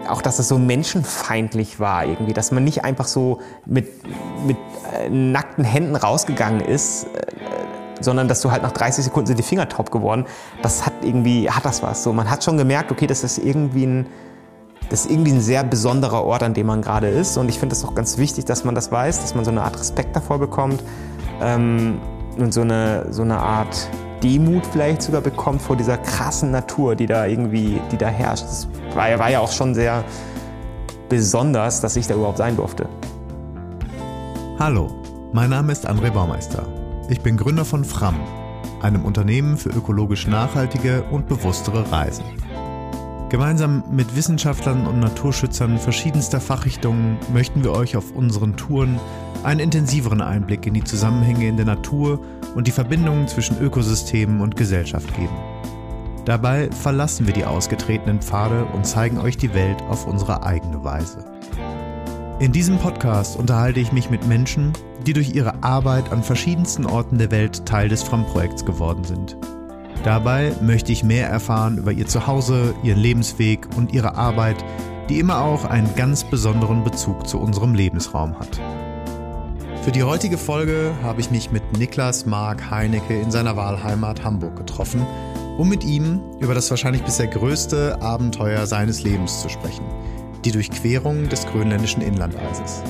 auch, dass es so menschenfeindlich war irgendwie, dass man nicht einfach so mit nackten Händen rausgegangen ist, sondern dass du halt nach 30 Sekunden sind die Finger taub geworden. Das hat das was. So, man hat schon gemerkt, okay, das ist irgendwie ein sehr besonderer Ort, an dem man gerade ist. Und ich finde es auch ganz wichtig, dass man das weiß, dass man so eine Art Respekt davor bekommt und so eine Art Demut vielleicht sogar bekommt vor dieser krassen Natur, die da herrscht. Das war ja auch schon sehr besonders, dass ich da überhaupt sein durfte. Hallo, mein Name ist André Baumeister. Ich bin Gründer von Fram, einem Unternehmen für ökologisch nachhaltige und bewusstere Reisen. Gemeinsam mit Wissenschaftlern und Naturschützern verschiedenster Fachrichtungen möchten wir euch auf unseren Touren einen intensiveren Einblick in die Zusammenhänge in der Natur und die Verbindungen zwischen Ökosystemen und Gesellschaft geben. Dabei verlassen wir die ausgetretenen Pfade und zeigen euch die Welt auf unsere eigene Weise. In diesem Podcast unterhalte ich mich mit Menschen, die durch ihre Arbeit an verschiedensten Orten der Welt Teil des Fram-Projekts geworden sind. Dabei möchte ich mehr erfahren über ihr Zuhause, ihren Lebensweg und ihre Arbeit, die immer auch einen ganz besonderen Bezug zu unserem Lebensraum hat. Für die heutige Folge habe ich mich mit Niklas Mark Heinecke in seiner Wahlheimat Hamburg getroffen, um mit ihm über das wahrscheinlich bisher größte Abenteuer seines Lebens zu sprechen: die Durchquerung des grönländischen Inlandeises.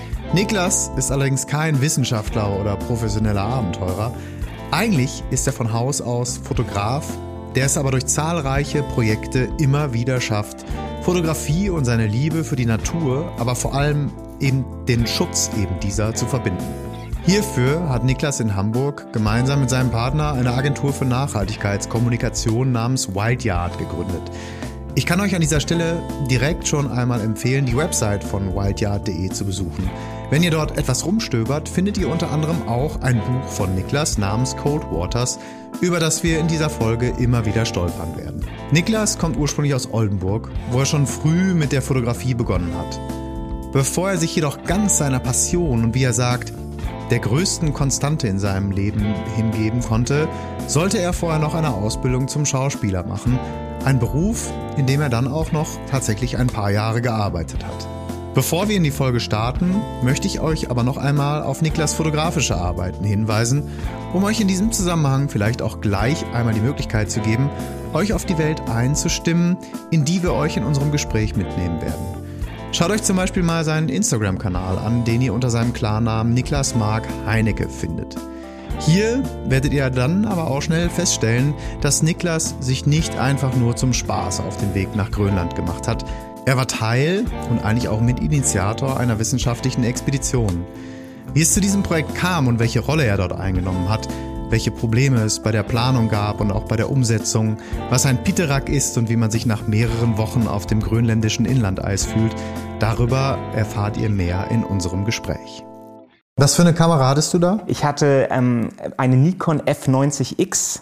Niklas ist allerdings kein Wissenschaftler oder professioneller Abenteurer. Eigentlich ist er von Haus aus Fotograf, der es aber durch zahlreiche Projekte immer wieder schafft, Fotografie und seine Liebe für die Natur, aber vor allem eben den Schutz eben dieser zu verbinden. Hierfür hat Niklas in Hamburg gemeinsam mit seinem Partner eine Agentur für Nachhaltigkeitskommunikation namens Wildyard gegründet. Ich kann euch an dieser Stelle direkt schon einmal empfehlen, die Website von wildyard.de zu besuchen. Wenn ihr dort etwas rumstöbert, findet ihr unter anderem auch ein Buch von Niklas namens Cold Waters, über das wir in dieser Folge immer wieder stolpern werden. Niklas kommt ursprünglich aus Oldenburg, wo er schon früh mit der Fotografie begonnen hat. Bevor er sich jedoch ganz seiner Passion und, wie er sagt, der größten Konstante in seinem Leben hingeben konnte, sollte er vorher noch eine Ausbildung zum Schauspieler machen, ein Beruf, in dem er dann auch noch tatsächlich ein paar Jahre gearbeitet hat. Bevor wir in die Folge starten, möchte ich euch aber noch einmal auf Niklas fotografische Arbeiten hinweisen, um euch in diesem Zusammenhang vielleicht auch gleich einmal die Möglichkeit zu geben, euch auf die Welt einzustimmen, in die wir euch in unserem Gespräch mitnehmen werden. Schaut euch zum Beispiel mal seinen Instagram-Kanal an, den ihr unter seinem Klarnamen Niklas Mark Heinecke findet. Hier werdet ihr dann aber auch schnell feststellen, dass Niklas sich nicht einfach nur zum Spaß auf den Weg nach Grönland gemacht hat. Er war Teil und eigentlich auch Mitinitiator einer wissenschaftlichen Expedition. Wie es zu diesem Projekt kam und welche Rolle er dort eingenommen hat, welche Probleme es bei der Planung gab und auch bei der Umsetzung, was ein Pitterak ist und wie man sich nach mehreren Wochen auf dem grönländischen Inlandeis fühlt, darüber erfahrt ihr mehr in unserem Gespräch. Was für eine Kamera hattest du da? Ich hatte eine Nikon F90X,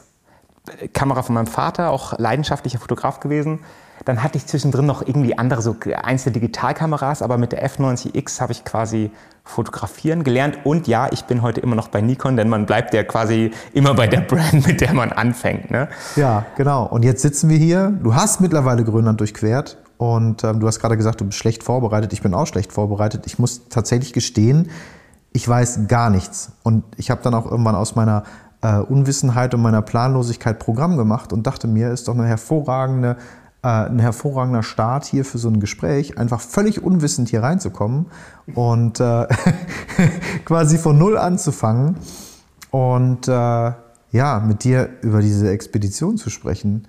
Kamera von meinem Vater, auch leidenschaftlicher Fotograf gewesen. Dann hatte ich zwischendrin noch irgendwie andere, so einzelne Digitalkameras, aber mit der F90X habe ich quasi fotografieren gelernt. Und ja, ich bin heute immer noch bei Nikon, denn man bleibt ja quasi immer bei der Brand, mit der man anfängt. Ne? Ja, genau. Und jetzt sitzen wir hier. Du hast mittlerweile Grönland durchquert und du hast gerade gesagt, du bist schlecht vorbereitet. Ich bin auch schlecht vorbereitet. Ich muss tatsächlich gestehen, ich weiß gar nichts. Und ich habe dann auch irgendwann aus meiner Unwissenheit und meiner Planlosigkeit Programm gemacht und dachte mir, ist doch ein hervorragender Start hier für so ein Gespräch, einfach völlig unwissend hier reinzukommen und quasi von Null anzufangen und mit dir über diese Expedition zu sprechen.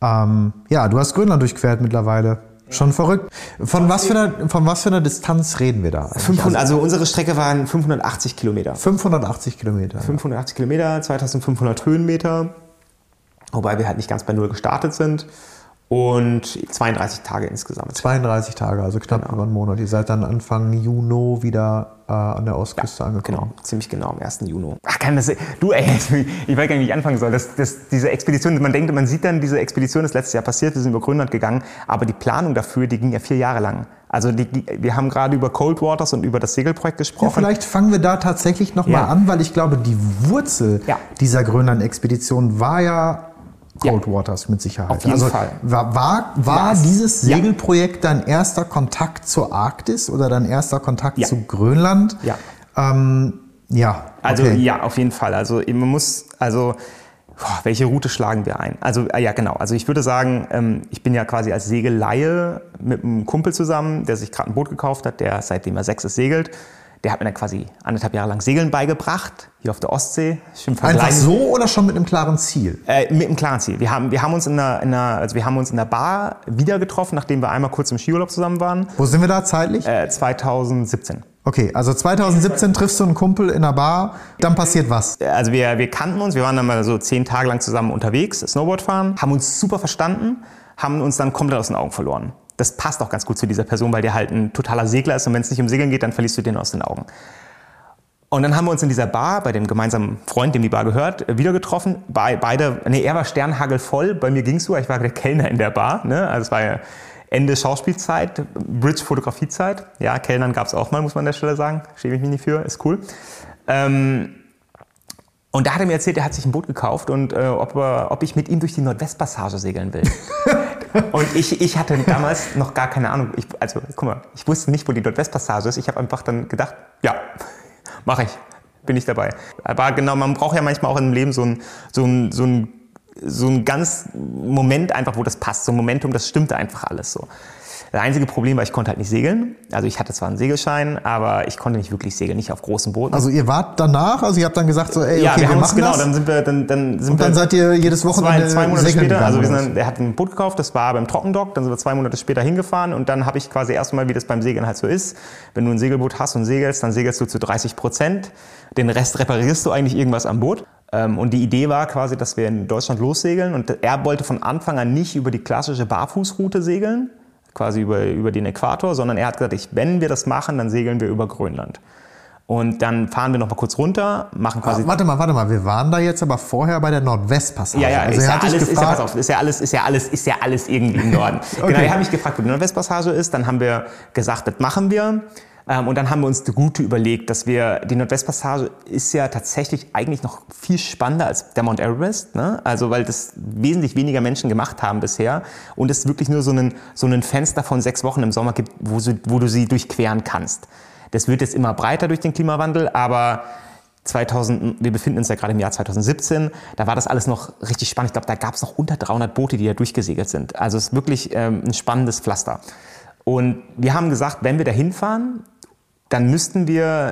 Du hast Grönland durchquert mittlerweile. Schon verrückt. Von was für einer Distanz reden wir da? 500, also unsere Strecke waren 580 Kilometer. 580 Kilometer. 580 Kilometer, 2500 Höhenmeter, wobei wir halt nicht ganz bei Null gestartet sind. Und 32 Tage insgesamt. 32 Tage, also knapp über einen Monat. Ihr seid dann Anfang Juni wieder an der Ostküste angekommen. Genau, ziemlich genau, am 1. Juni. Ich weiß gar nicht, wie ich anfangen soll. Diese Expedition, man sieht dann, diese Expedition ist letztes Jahr passiert, wir sind über Grönland gegangen, aber die Planung dafür, die ging ja 4 Jahre lang. Also wir haben gerade über Cold Waters und über das Segelprojekt gesprochen. Ja, vielleicht fangen wir da tatsächlich nochmal an, weil ich glaube, die Wurzel dieser Grönland-Expedition war ja Cold Waters mit Sicherheit. Auf jeden Fall. War dieses Segelprojekt dein erster Kontakt zur Arktis oder dein erster Kontakt zu Grönland? Ja. Okay. Ja, auf jeden Fall. Also man muss, welche Route schlagen wir ein? Also ja, genau. Also ich würde sagen, ich bin ja quasi als Segelleihe mit einem Kumpel zusammen, der sich gerade ein Boot gekauft hat, der seitdem er 6 ist segelt. Der hat mir dann quasi 1,5 Jahre lang Segeln beigebracht, hier auf der Ostsee. Einfach so oder schon mit einem klaren Ziel? Mit einem klaren Ziel. Wir haben uns in der Bar wieder getroffen, nachdem wir einmal kurz im Skiurlaub zusammen waren. Wo sind wir da zeitlich? 2017. Okay, also 2017 triffst du einen Kumpel in einer Bar, dann passiert was? Also wir kannten uns, wir waren dann mal so 10 Tage lang zusammen unterwegs, Snowboard fahren, haben uns super verstanden, haben uns dann komplett aus den Augen verloren. Das passt auch ganz gut zu dieser Person, weil der halt ein totaler Segler ist und wenn es nicht um Segeln geht, dann verlierst du den aus den Augen. Und dann haben wir uns in dieser Bar, bei dem gemeinsamen Freund, dem die Bar gehört, wieder getroffen. Er war sternhagelvoll, bei mir ging's so, ich war der Kellner in der Bar. Ne? Also es war ja Ende Schauspielzeit, Bridge-Fotografiezeit. Ja, Kellnern gab's auch mal, muss man an der Stelle sagen. Schäme ich mich nicht für, ist cool. Und da hat er mir erzählt, er hat sich ein Boot gekauft und ob ich mit ihm durch die Nordwestpassage segeln will. Und ich hatte damals noch gar keine Ahnung. Ich wusste nicht, wo die Nordwestpassage ist. Ich habe einfach dann gedacht, ja, mache ich, bin ich dabei. Aber genau, man braucht ja manchmal auch im Leben so ein ganz Moment einfach, wo das passt. So ein Momentum, das stimmte einfach alles so. Das einzige Problem war, ich konnte halt nicht segeln. Also ich hatte zwar einen Segelschein, aber ich konnte nicht wirklich segeln, nicht auf großen Booten. Also ihr wart danach, also ihr habt dann gesagt so, ey, ja, okay, wir machen das? Dann sind wir, und dann seid ihr jedes Wochenende 2 Monate später, also er hat ein Boot gekauft, das war beim Trockendock, dann sind wir 2 Monate später hingefahren und dann habe ich quasi erstmal, wie das beim Segeln halt so ist, wenn du ein Segelboot hast und segelst, dann segelst du zu 30%, den Rest reparierst du eigentlich irgendwas am Boot. Und die Idee war quasi, dass wir in Deutschland lossegeln und er wollte von Anfang an nicht über die klassische Barfußroute segeln, quasi über den Äquator, sondern er hat gesagt, wenn wir das machen, dann segeln wir über Grönland. Und dann fahren wir noch mal kurz runter, machen quasi... Warte mal, wir waren da jetzt aber vorher bei der Nordwestpassage. Ja, also ist ja alles irgendwie im Norden. Okay. Genau, er hat mich gefragt, wo die Nordwestpassage ist, dann haben wir gesagt, das machen wir. Und dann haben wir uns die Route überlegt, dass die Nordwestpassage ist ja tatsächlich eigentlich noch viel spannender als der Mount Everest, ne? Also weil das wesentlich weniger Menschen gemacht haben bisher und es wirklich nur so einen Fenster von 6 Wochen im Sommer gibt, wo du sie durchqueren kannst. Das wird jetzt immer breiter durch den Klimawandel, aber wir befinden uns ja gerade im Jahr 2017, da war das alles noch richtig spannend. Ich glaube, da gab es noch unter 300 Boote, die da durchgesegelt sind. Also es ist wirklich ein spannendes Pflaster. Und wir haben gesagt, wenn wir da hinfahren, dann müssten wir,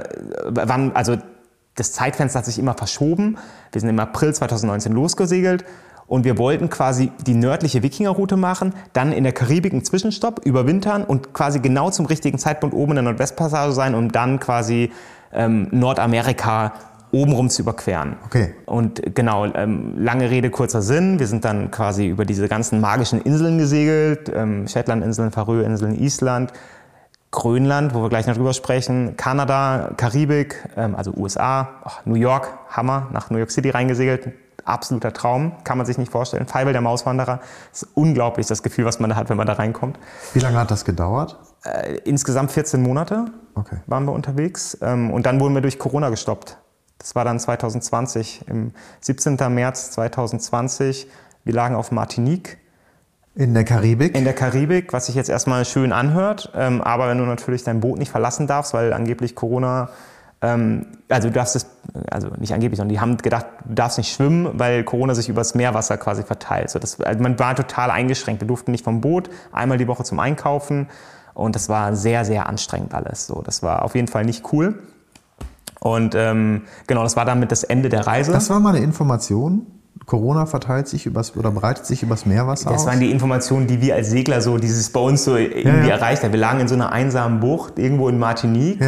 das Zeitfenster hat sich immer verschoben. Wir sind im April 2019 losgesegelt und wir wollten quasi die nördliche Wikingerroute machen, dann in der Karibik einen Zwischenstopp, überwintern und quasi genau zum richtigen Zeitpunkt oben in der Nordwestpassage sein, um dann quasi Nordamerika obenrum zu überqueren. Okay. Und genau, lange Rede, kurzer Sinn. Wir sind dann quasi über diese ganzen magischen Inseln gesegelt, Shetlandinseln, Färöerinseln, Island, Grönland, wo wir gleich noch drüber sprechen, Kanada, Karibik, also USA, New York, Hammer, nach New York City reingesegelt. Absoluter Traum, kann man sich nicht vorstellen. Feivel der Mauswanderer, ist unglaublich das Gefühl, was man da hat, wenn man da reinkommt. Wie lange hat das gedauert? Insgesamt 14 Monate waren wir unterwegs und dann wurden wir durch Corona gestoppt. Das war dann 2020, im 17. März 2020. Wir lagen auf Martinique. In der Karibik? In der Karibik, was sich jetzt erstmal schön anhört. Aber wenn du natürlich dein Boot nicht verlassen darfst, weil angeblich Corona, du darfst es, also nicht angeblich, sondern die haben gedacht, du darfst nicht schwimmen, weil Corona sich übers Meerwasser quasi verteilt. Man war total eingeschränkt. Wir durften nicht vom Boot, einmal die Woche zum Einkaufen. Und das war sehr, sehr anstrengend alles. So, das war auf jeden Fall nicht cool. Und genau, das war damit das Ende der Reise. Das war mal eine Information. Corona breitet sich übers Meerwasser aus? Das waren die Informationen, die wir als Segler bei uns so irgendwie erreicht haben. Wir lagen in so einer einsamen Bucht, irgendwo in Martinique,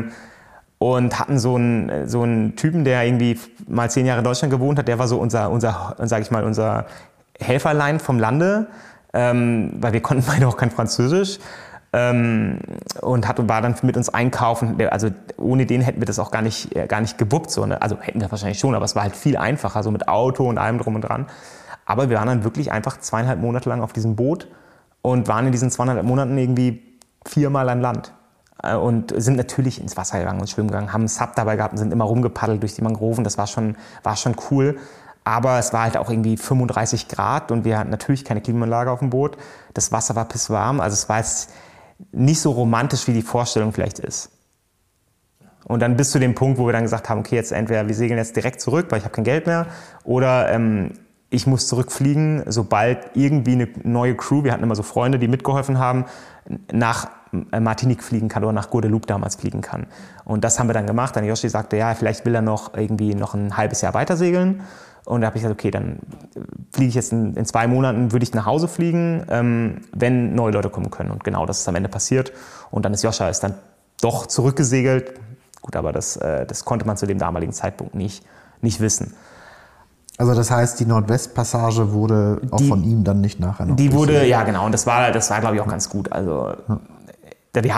und hatten so einen Typen, der irgendwie mal 10 Jahre in Deutschland gewohnt hat. Der war so unser Helferlein vom Lande, weil wir konnten beide auch kein Französisch. Und war dann mit uns einkaufen. Also ohne den hätten wir das auch gar nicht gewuppt. So, ne? Also hätten wir wahrscheinlich schon, aber es war halt viel einfacher, so mit Auto und allem drum und dran. Aber wir waren dann wirklich einfach 2,5 Monate lang auf diesem Boot und waren in diesen 2,5 Monaten irgendwie 4-mal an Land. Und sind natürlich ins Wasser gegangen und schwimmen gegangen, haben einen Sub dabei gehabt und sind immer rumgepaddelt durch die Mangroven. Das war schon cool. Aber es war halt auch irgendwie 35 Grad und wir hatten natürlich keine Klimaanlage auf dem Boot. Das Wasser war pisswarm, also es war jetzt nicht so romantisch, wie die Vorstellung vielleicht ist. Und dann bis zu dem Punkt, wo wir dann gesagt haben, okay, jetzt entweder wir segeln jetzt direkt zurück, weil ich habe kein Geld mehr, oder ich muss zurückfliegen, sobald irgendwie eine neue Crew, wir hatten immer so Freunde, die mitgeholfen haben, nach Martinique fliegen kann oder nach Guadeloupe damals fliegen kann. Und das haben wir dann gemacht. Dann Yoshi sagte, ja, vielleicht will er noch ein halbes Jahr weiter segeln. Und da habe ich gesagt, okay, dann fliege ich jetzt in 2 Monaten, würde ich nach Hause fliegen, wenn neue Leute kommen können. Und genau das ist am Ende passiert. Und dann ist Joscha dann doch zurückgesegelt. Gut, aber das konnte man zu dem damaligen Zeitpunkt nicht wissen. Also das heißt, die Nordwestpassage wurde auch von ihm dann nicht nachher noch Die wurde, ja genau, und das war glaube ich auch ganz gut. Also wir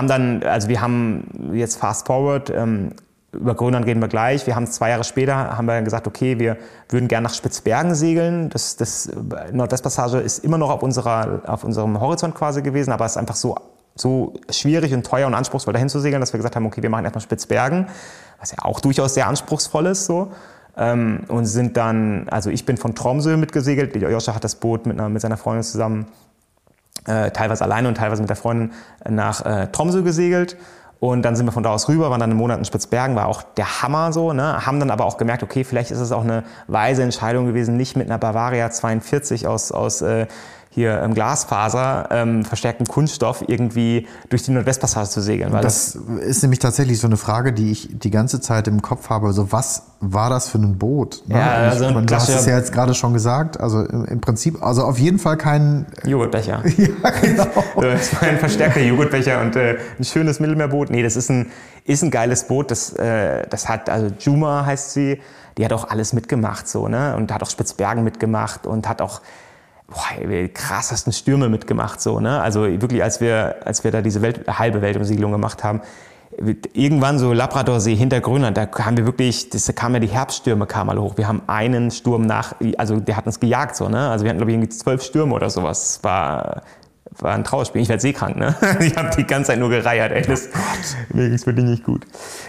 haben jetzt fast forward, über Grönland reden wir gleich. Wir haben 2 Jahre später gesagt, okay, wir würden gerne nach Spitzbergen segeln. Das Nordwestpassage ist immer noch auf unserem Horizont quasi gewesen, aber es ist einfach so schwierig und teuer und anspruchsvoll dahin zu segeln, dass wir gesagt haben, okay, wir machen erstmal Spitzbergen, was ja auch durchaus sehr anspruchsvoll ist so. Und sind dann, also ich bin von Tromsø mitgesegelt, Joscha hat das Boot mit seiner Freundin zusammen, teilweise alleine und teilweise mit der Freundin nach Tromsø gesegelt. Und dann sind wir von da aus rüber, waren dann einen Monat in Spitzbergen, war auch der Hammer so, ne? Haben dann aber auch gemerkt, okay, vielleicht ist es auch eine weise Entscheidung gewesen, nicht mit einer Bavaria 42 aus hier im Glasfaser, verstärkten Kunststoff irgendwie durch die Nordwestpassage zu segeln. Weil das ist nämlich tatsächlich so eine Frage, die ich die ganze Zeit im Kopf habe. Also was war das für ein Boot? Ne? Ja, also du hast es ja jetzt gerade schon gesagt. Also im Prinzip, also auf jeden Fall kein Joghurtbecher. Ja, genau. Das war ein verstärkter Joghurtbecher und ein schönes Mittelmeerboot. Nee, das ist ein geiles Boot. Das hat, also Juma heißt sie, die hat auch alles mitgemacht so, ne? Und hat auch Spitzbergen mitgemacht und hat auch die krassesten Stürme mitgemacht, so, ne? Also wirklich, als wir da diese halbe Weltumsegelung gemacht haben, irgendwann so Labradorsee hinter Grönland, da kamen die Herbststürme kamen alle hoch. Wir haben einen Sturm der hat uns gejagt, so, ne? Also wir hatten, glaube ich, irgendwie 12 Stürme oder sowas. War ein Trauerspiel. Ich werde seekrank, ne? Ich habe die ganze Zeit nur gereiert, ey. Mir ging's wirklich nicht gut.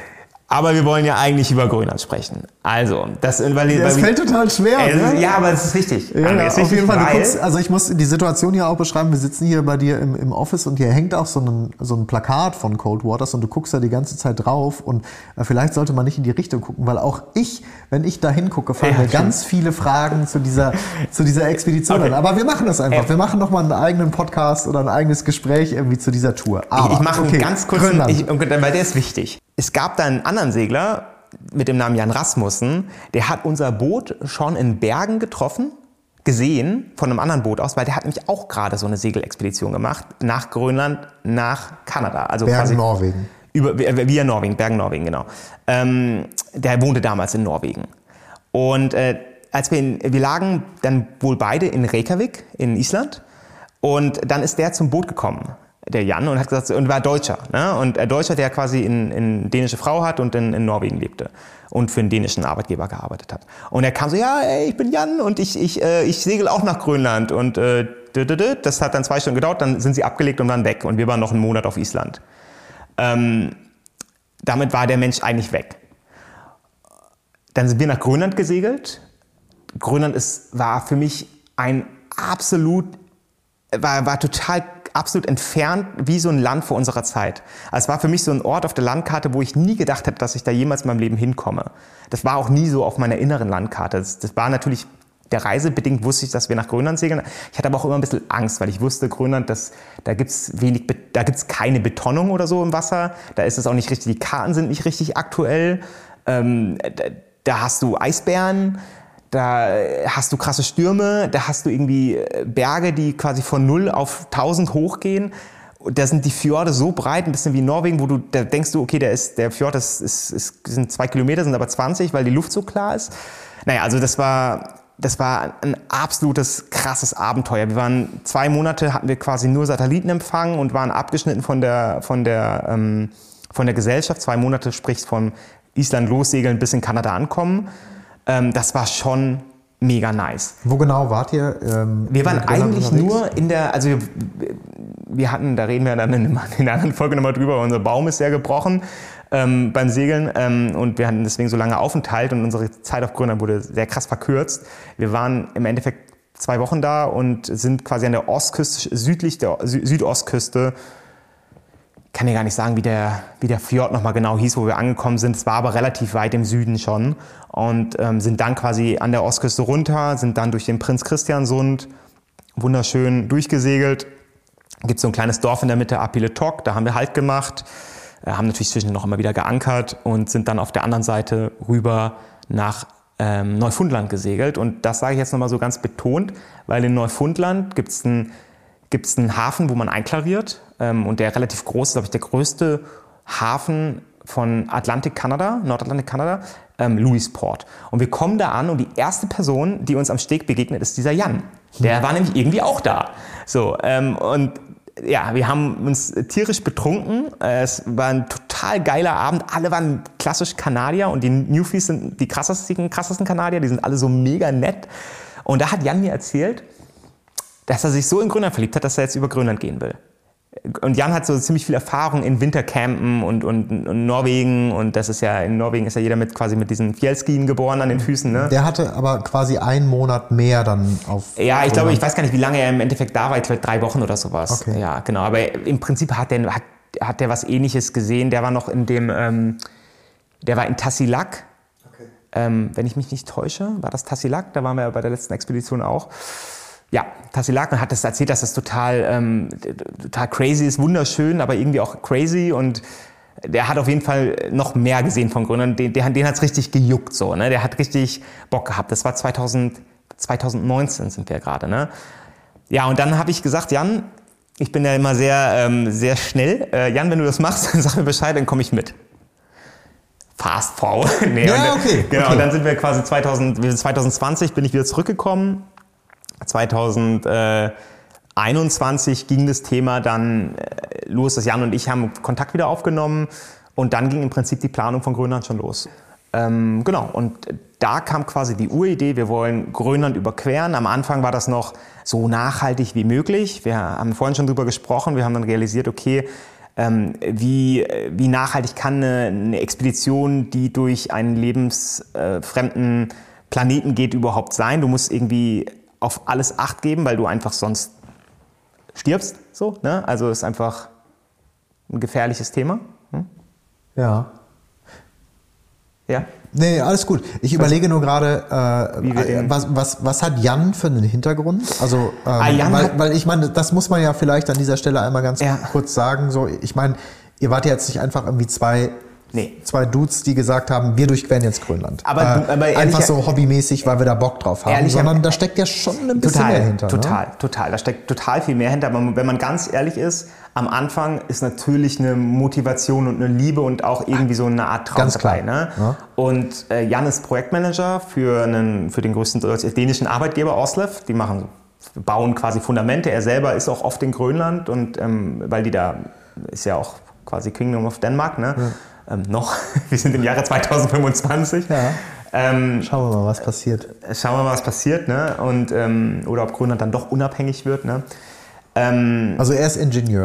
Aber wir wollen ja eigentlich über Grönland sprechen. Also, das fällt total schwer. Ne? Ja, aber es ist wichtig. Ja, auf jeden Fall. Also ich muss die Situation hier auch beschreiben. Wir sitzen hier bei dir im Office und hier hängt auch so ein Plakat von Cold Waters und du guckst da die ganze Zeit drauf und vielleicht sollte man nicht in die Richtung gucken, weil auch wenn ich da hingucke, fallen mir ganz viele Fragen zu dieser Expedition an. Aber wir machen das einfach. Wir machen nochmal einen eigenen Podcast oder ein eigenes Gespräch irgendwie zu dieser Tour. Aber, ich mache einen ganz kurzen, weil der ist wichtig. Es gab da einen anderen Segler mit dem Namen Jan Rasmussen, der hat unser Boot schon in Bergen gesehen, von einem anderen Boot aus, weil der hat nämlich auch gerade so eine Segelexpedition gemacht, nach Grönland, nach Kanada. Also Bergen, Norwegen. Via Norwegen, Bergen, Norwegen, genau. Der wohnte damals in Norwegen. Und wir lagen dann wohl beide in Reykjavik in Island und dann ist der zum Boot gekommen, der Jan, und hat gesagt, und war Deutscher, ne? Und ein Deutscher, der quasi eine dänische Frau hat und in Norwegen lebte und für einen dänischen Arbeitgeber gearbeitet hat. Und er kam so, ja, ey, ich bin Jan und ich segel auch nach Grönland und das hat dann 2 Stunden gedauert, dann sind sie abgelegt und waren weg und wir waren noch einen Monat auf Island. Damit war der Mensch eigentlich weg. Dann sind wir nach Grönland gesegelt. Grönland war für mich war total absolut entfernt wie so ein Land vor unserer Zeit. Also es war für mich so ein Ort auf der Landkarte, wo ich nie gedacht hätte, dass ich da jemals in meinem Leben hinkomme. Das war auch nie so auf meiner inneren Landkarte. Das war natürlich der Reise bedingt, wusste ich, dass wir nach Grönland segeln. Ich hatte aber auch immer ein bisschen Angst, weil ich wusste, Grönland, da gibt's keine Betonung oder so im Wasser. Da ist es auch nicht richtig, die Karten sind nicht richtig aktuell. Da hast du Eisbären. Da hast du krasse Stürme, da hast du irgendwie Berge, die quasi von 0 auf 1000 hochgehen. Da sind die Fjorde so breit, ein bisschen wie Norwegen, da denkst du, okay, der Fjord sind 2 Kilometer, sind aber 20, weil die Luft so klar ist. Naja, also das war ein absolutes krasses Abenteuer. Wir waren 2 Monate, hatten wir quasi nur Satellitenempfang und waren abgeschnitten von der Gesellschaft. 2 Monate, sprich von Island lossegeln bis in Kanada ankommen. Das war schon mega nice. Wo genau wart ihr? Wir waren eigentlich nur wir hatten, da reden wir dann in einer anderen Folge nochmal drüber, unser Baum ist sehr gebrochen. beim Segeln und wir hatten deswegen so lange Aufenthalt und unsere Zeit auf Grönland wurde sehr krass verkürzt. Wir waren im Endeffekt 2 Wochen da und sind quasi an der Ostküste, südlich der Südostküste. Ich kann dir gar nicht sagen, wie der Fjord nochmal genau hieß, wo wir angekommen sind. Es war aber relativ weit im Süden schon und sind dann quasi an der Ostküste runter, sind dann durch den Prinz Christian Sund wunderschön durchgesegelt. Gibt so ein kleines Dorf in der Mitte, Apiletok, da haben wir Halt gemacht, haben natürlich zwischendurch noch immer wieder geankert und sind dann auf der anderen Seite rüber nach Neufundland gesegelt. Und das sage ich jetzt nochmal so ganz betont, weil in Neufundland gibt's einen Hafen, wo man einklariert und der relativ groß ist, glaube ich, der größte Hafen von Nordatlantik Kanada, Louisport. Und wir kommen da an und die erste Person, die uns am Steg begegnet, ist dieser Jan. Der war nämlich irgendwie auch da. So, und ja, wir haben uns tierisch betrunken. Es war ein total geiler Abend. Alle waren klassisch Kanadier und die Newfies sind die krassesten Kanadier. Die sind alle so mega nett. Und da hat Jan mir erzählt, dass er sich so in Grönland verliebt hat, dass er jetzt über Grönland gehen will. Und Jan hat so ziemlich viel Erfahrung in Wintercampen und Norwegen. Und das ist ja, in Norwegen ist ja jeder quasi mit diesen Fjellskien geboren an den Füßen. Ne? Der hatte aber quasi einen Monat mehr dann auf. Ja, ich glaube, ich weiß gar nicht, wie lange er im Endeffekt da war. Ich glaube 3 Wochen oder sowas. Okay. Ja, genau. Aber im Prinzip hat der was Ähnliches gesehen. Der war noch der war in Tasiilaq. Okay. Wenn ich mich nicht täusche, war das Tasiilaq. Da waren wir bei der letzten Expedition auch. Ja, Tasiilaq hat das erzählt, dass das total crazy ist, wunderschön, aber irgendwie auch crazy und der hat auf jeden Fall noch mehr gesehen von Grönland. Den hat es richtig gejuckt so, ne? Der hat richtig Bock gehabt. Das war 2019 sind wir gerade, ne? Ja, und dann habe ich gesagt, Jan, ich bin ja immer sehr schnell. Jan, wenn du das machst, dann sag mir Bescheid, dann komme ich mit. Fast forward. Nee, ja, okay. Genau, okay. Und dann sind wir quasi 2020 bin ich wieder zurückgekommen. 2021 ging das Thema dann los, dass Jan und ich haben Kontakt wieder aufgenommen und dann ging im Prinzip die Planung von Grönland schon los. Genau, und da kam quasi die Uridee, wir wollen Grönland überqueren. Am Anfang war das noch so nachhaltig wie möglich. Wir haben vorhin schon drüber gesprochen, wir haben dann realisiert, okay, wie nachhaltig kann eine Expedition, die durch einen lebensfremden Planeten geht, überhaupt sein? Du musst irgendwie auf alles Acht geben, weil du einfach sonst stirbst. So, ne? Also ist einfach ein gefährliches Thema. Ja. Ja. Nee, alles gut. Ich überlege nur gerade, was hat Jan für einen Hintergrund? Also, weil ich meine, das muss man ja vielleicht an dieser Stelle einmal ganz kurz sagen. So, ich meine, ihr wart ja jetzt nicht einfach irgendwie zwei Dudes, die gesagt haben, wir durchqueren jetzt Grönland. Aber einfach so hobbymäßig, weil wir da Bock drauf haben. Sondern da steckt ja schon ein bisschen mehr hinter. Total. Da steckt total viel mehr hinter. Aber wenn man ganz ehrlich ist, am Anfang ist natürlich eine Motivation und eine Liebe und auch irgendwie so eine Art Traum ganz dabei. Klar. Ne? Ja. Und Jan ist Projektmanager für den größten dänischen Arbeitgeber Oslev. Die bauen quasi Fundamente. Er selber ist auch oft in Grönland und weil die da ist ja auch quasi Kingdom of Denmark, ne? Ja. Noch. Wir sind im Jahre 2025. Ja. Schauen wir mal, was passiert. Ne? Und, oder ob Grönland dann doch unabhängig wird. Ne? Also er ist Ingenieur.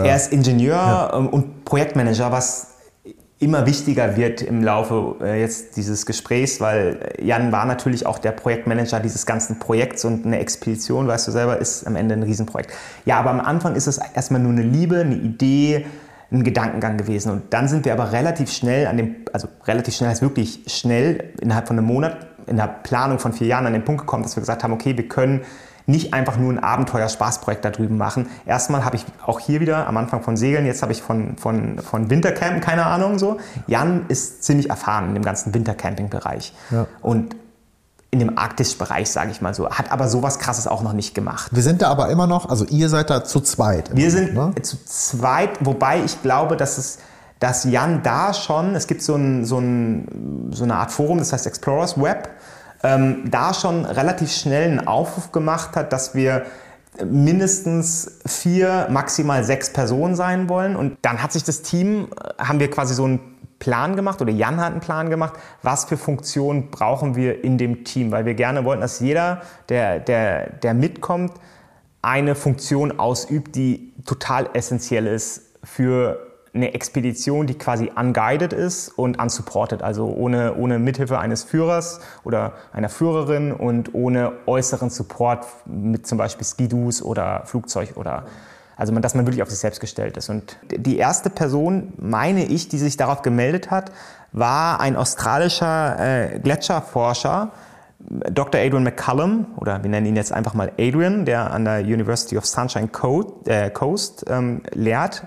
Und Projektmanager, was immer wichtiger wird im Laufe jetzt dieses Gesprächs, weil Jan war natürlich auch der Projektmanager dieses ganzen Projekts und eine Expedition, weißt du selber, ist am Ende ein Riesenprojekt. Ja, aber am Anfang ist es erstmal nur eine Liebe, eine Idee, ein Gedankengang gewesen. Und dann sind wir aber relativ schnell relativ schnell heißt wirklich schnell, innerhalb von einem Monat, in der Planung von 4 Jahren an den Punkt gekommen, dass wir gesagt haben, okay, wir können nicht einfach nur ein Abenteuer-Spaßprojekt da drüben machen. Erstmal habe ich auch hier wieder am Anfang von Segeln, jetzt habe ich von Wintercampen, keine Ahnung so. Jan ist ziemlich erfahren in dem ganzen Wintercamping-Bereich. Ja. Und in dem Arktis-Bereich, sage ich mal so, hat aber sowas Krasses auch noch nicht gemacht. Wir sind da aber immer noch, also ihr seid da zu zweit. Wir sind zu zweit, wobei ich glaube, dass Jan da schon, es gibt so eine Art Forum, das heißt Explorers Web, da schon relativ schnell einen Aufruf gemacht hat, dass wir mindestens 4, maximal 6 Personen sein wollen. Und dann hat sich das Team, haben wir quasi so einen Plan gemacht, oder Jan hat einen Plan gemacht, was für Funktionen brauchen wir in dem Team, weil wir gerne wollten, dass jeder, der mitkommt, eine Funktion ausübt, die total essentiell ist für eine Expedition, die quasi unguided ist und unsupported, also ohne Mithilfe eines Führers oder einer Führerin und ohne äußeren Support mit zum Beispiel Skidus oder Flugzeug oder also dass man wirklich auf sich selbst gestellt ist. Und die erste Person, meine ich, die sich darauf gemeldet hat, war ein australischer Gletscherforscher, Dr. Adrian McCullum, oder wir nennen ihn jetzt einfach mal Adrian, der an der University of Sunshine Coast lehrt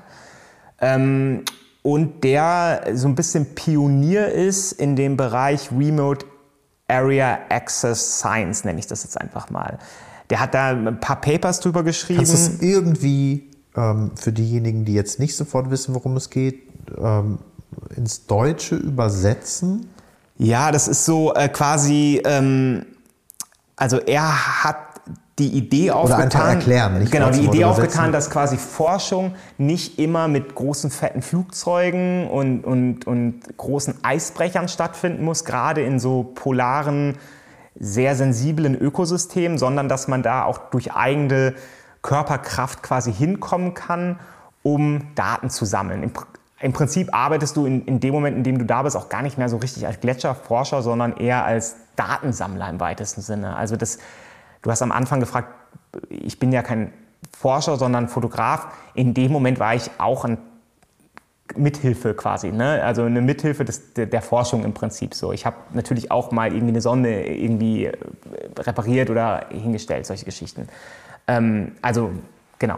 und der so ein bisschen Pionier ist in dem Bereich Remote Area Access Science, nenne ich das jetzt einfach mal. Der hat da ein paar Papers drüber geschrieben. Kannst du es irgendwie für diejenigen, die jetzt nicht sofort wissen, worum es geht, ins Deutsche übersetzen? Ja, das ist so quasi, also er hat die Idee aufgetan, einfach erklären, nicht genau, die Idee übersetzen. aufgetan, dass quasi Forschung nicht immer mit großen, fetten Flugzeugen und großen Eisbrechern stattfinden muss, gerade in so polaren, sehr sensiblen Ökosystemen, sondern dass man da auch durch eigene Körperkraft quasi hinkommen kann, um Daten zu sammeln. Im Prinzip arbeitest du in dem Moment, in dem du da bist, auch gar nicht mehr so richtig als Gletscherforscher, sondern eher als Datensammler im weitesten Sinne. Also du hast am Anfang gefragt, ich bin ja kein Forscher, sondern Fotograf. In dem Moment war ich auch ein Mithilfe quasi, ne? Also eine Mithilfe der Forschung im Prinzip so. Ich habe natürlich auch mal irgendwie eine Sonde irgendwie repariert oder hingestellt, solche Geschichten. Also genau.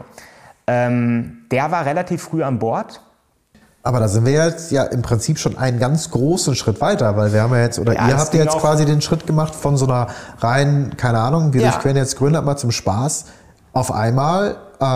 Der war relativ früh an Bord. Aber da sind wir jetzt ja im Prinzip schon einen ganz großen Schritt weiter, weil wir haben ja jetzt, oder ihr habt ja jetzt quasi den Schritt gemacht von so einer reinen, keine Ahnung, wir durchqueren jetzt Grönland mal zum Spaß, auf einmal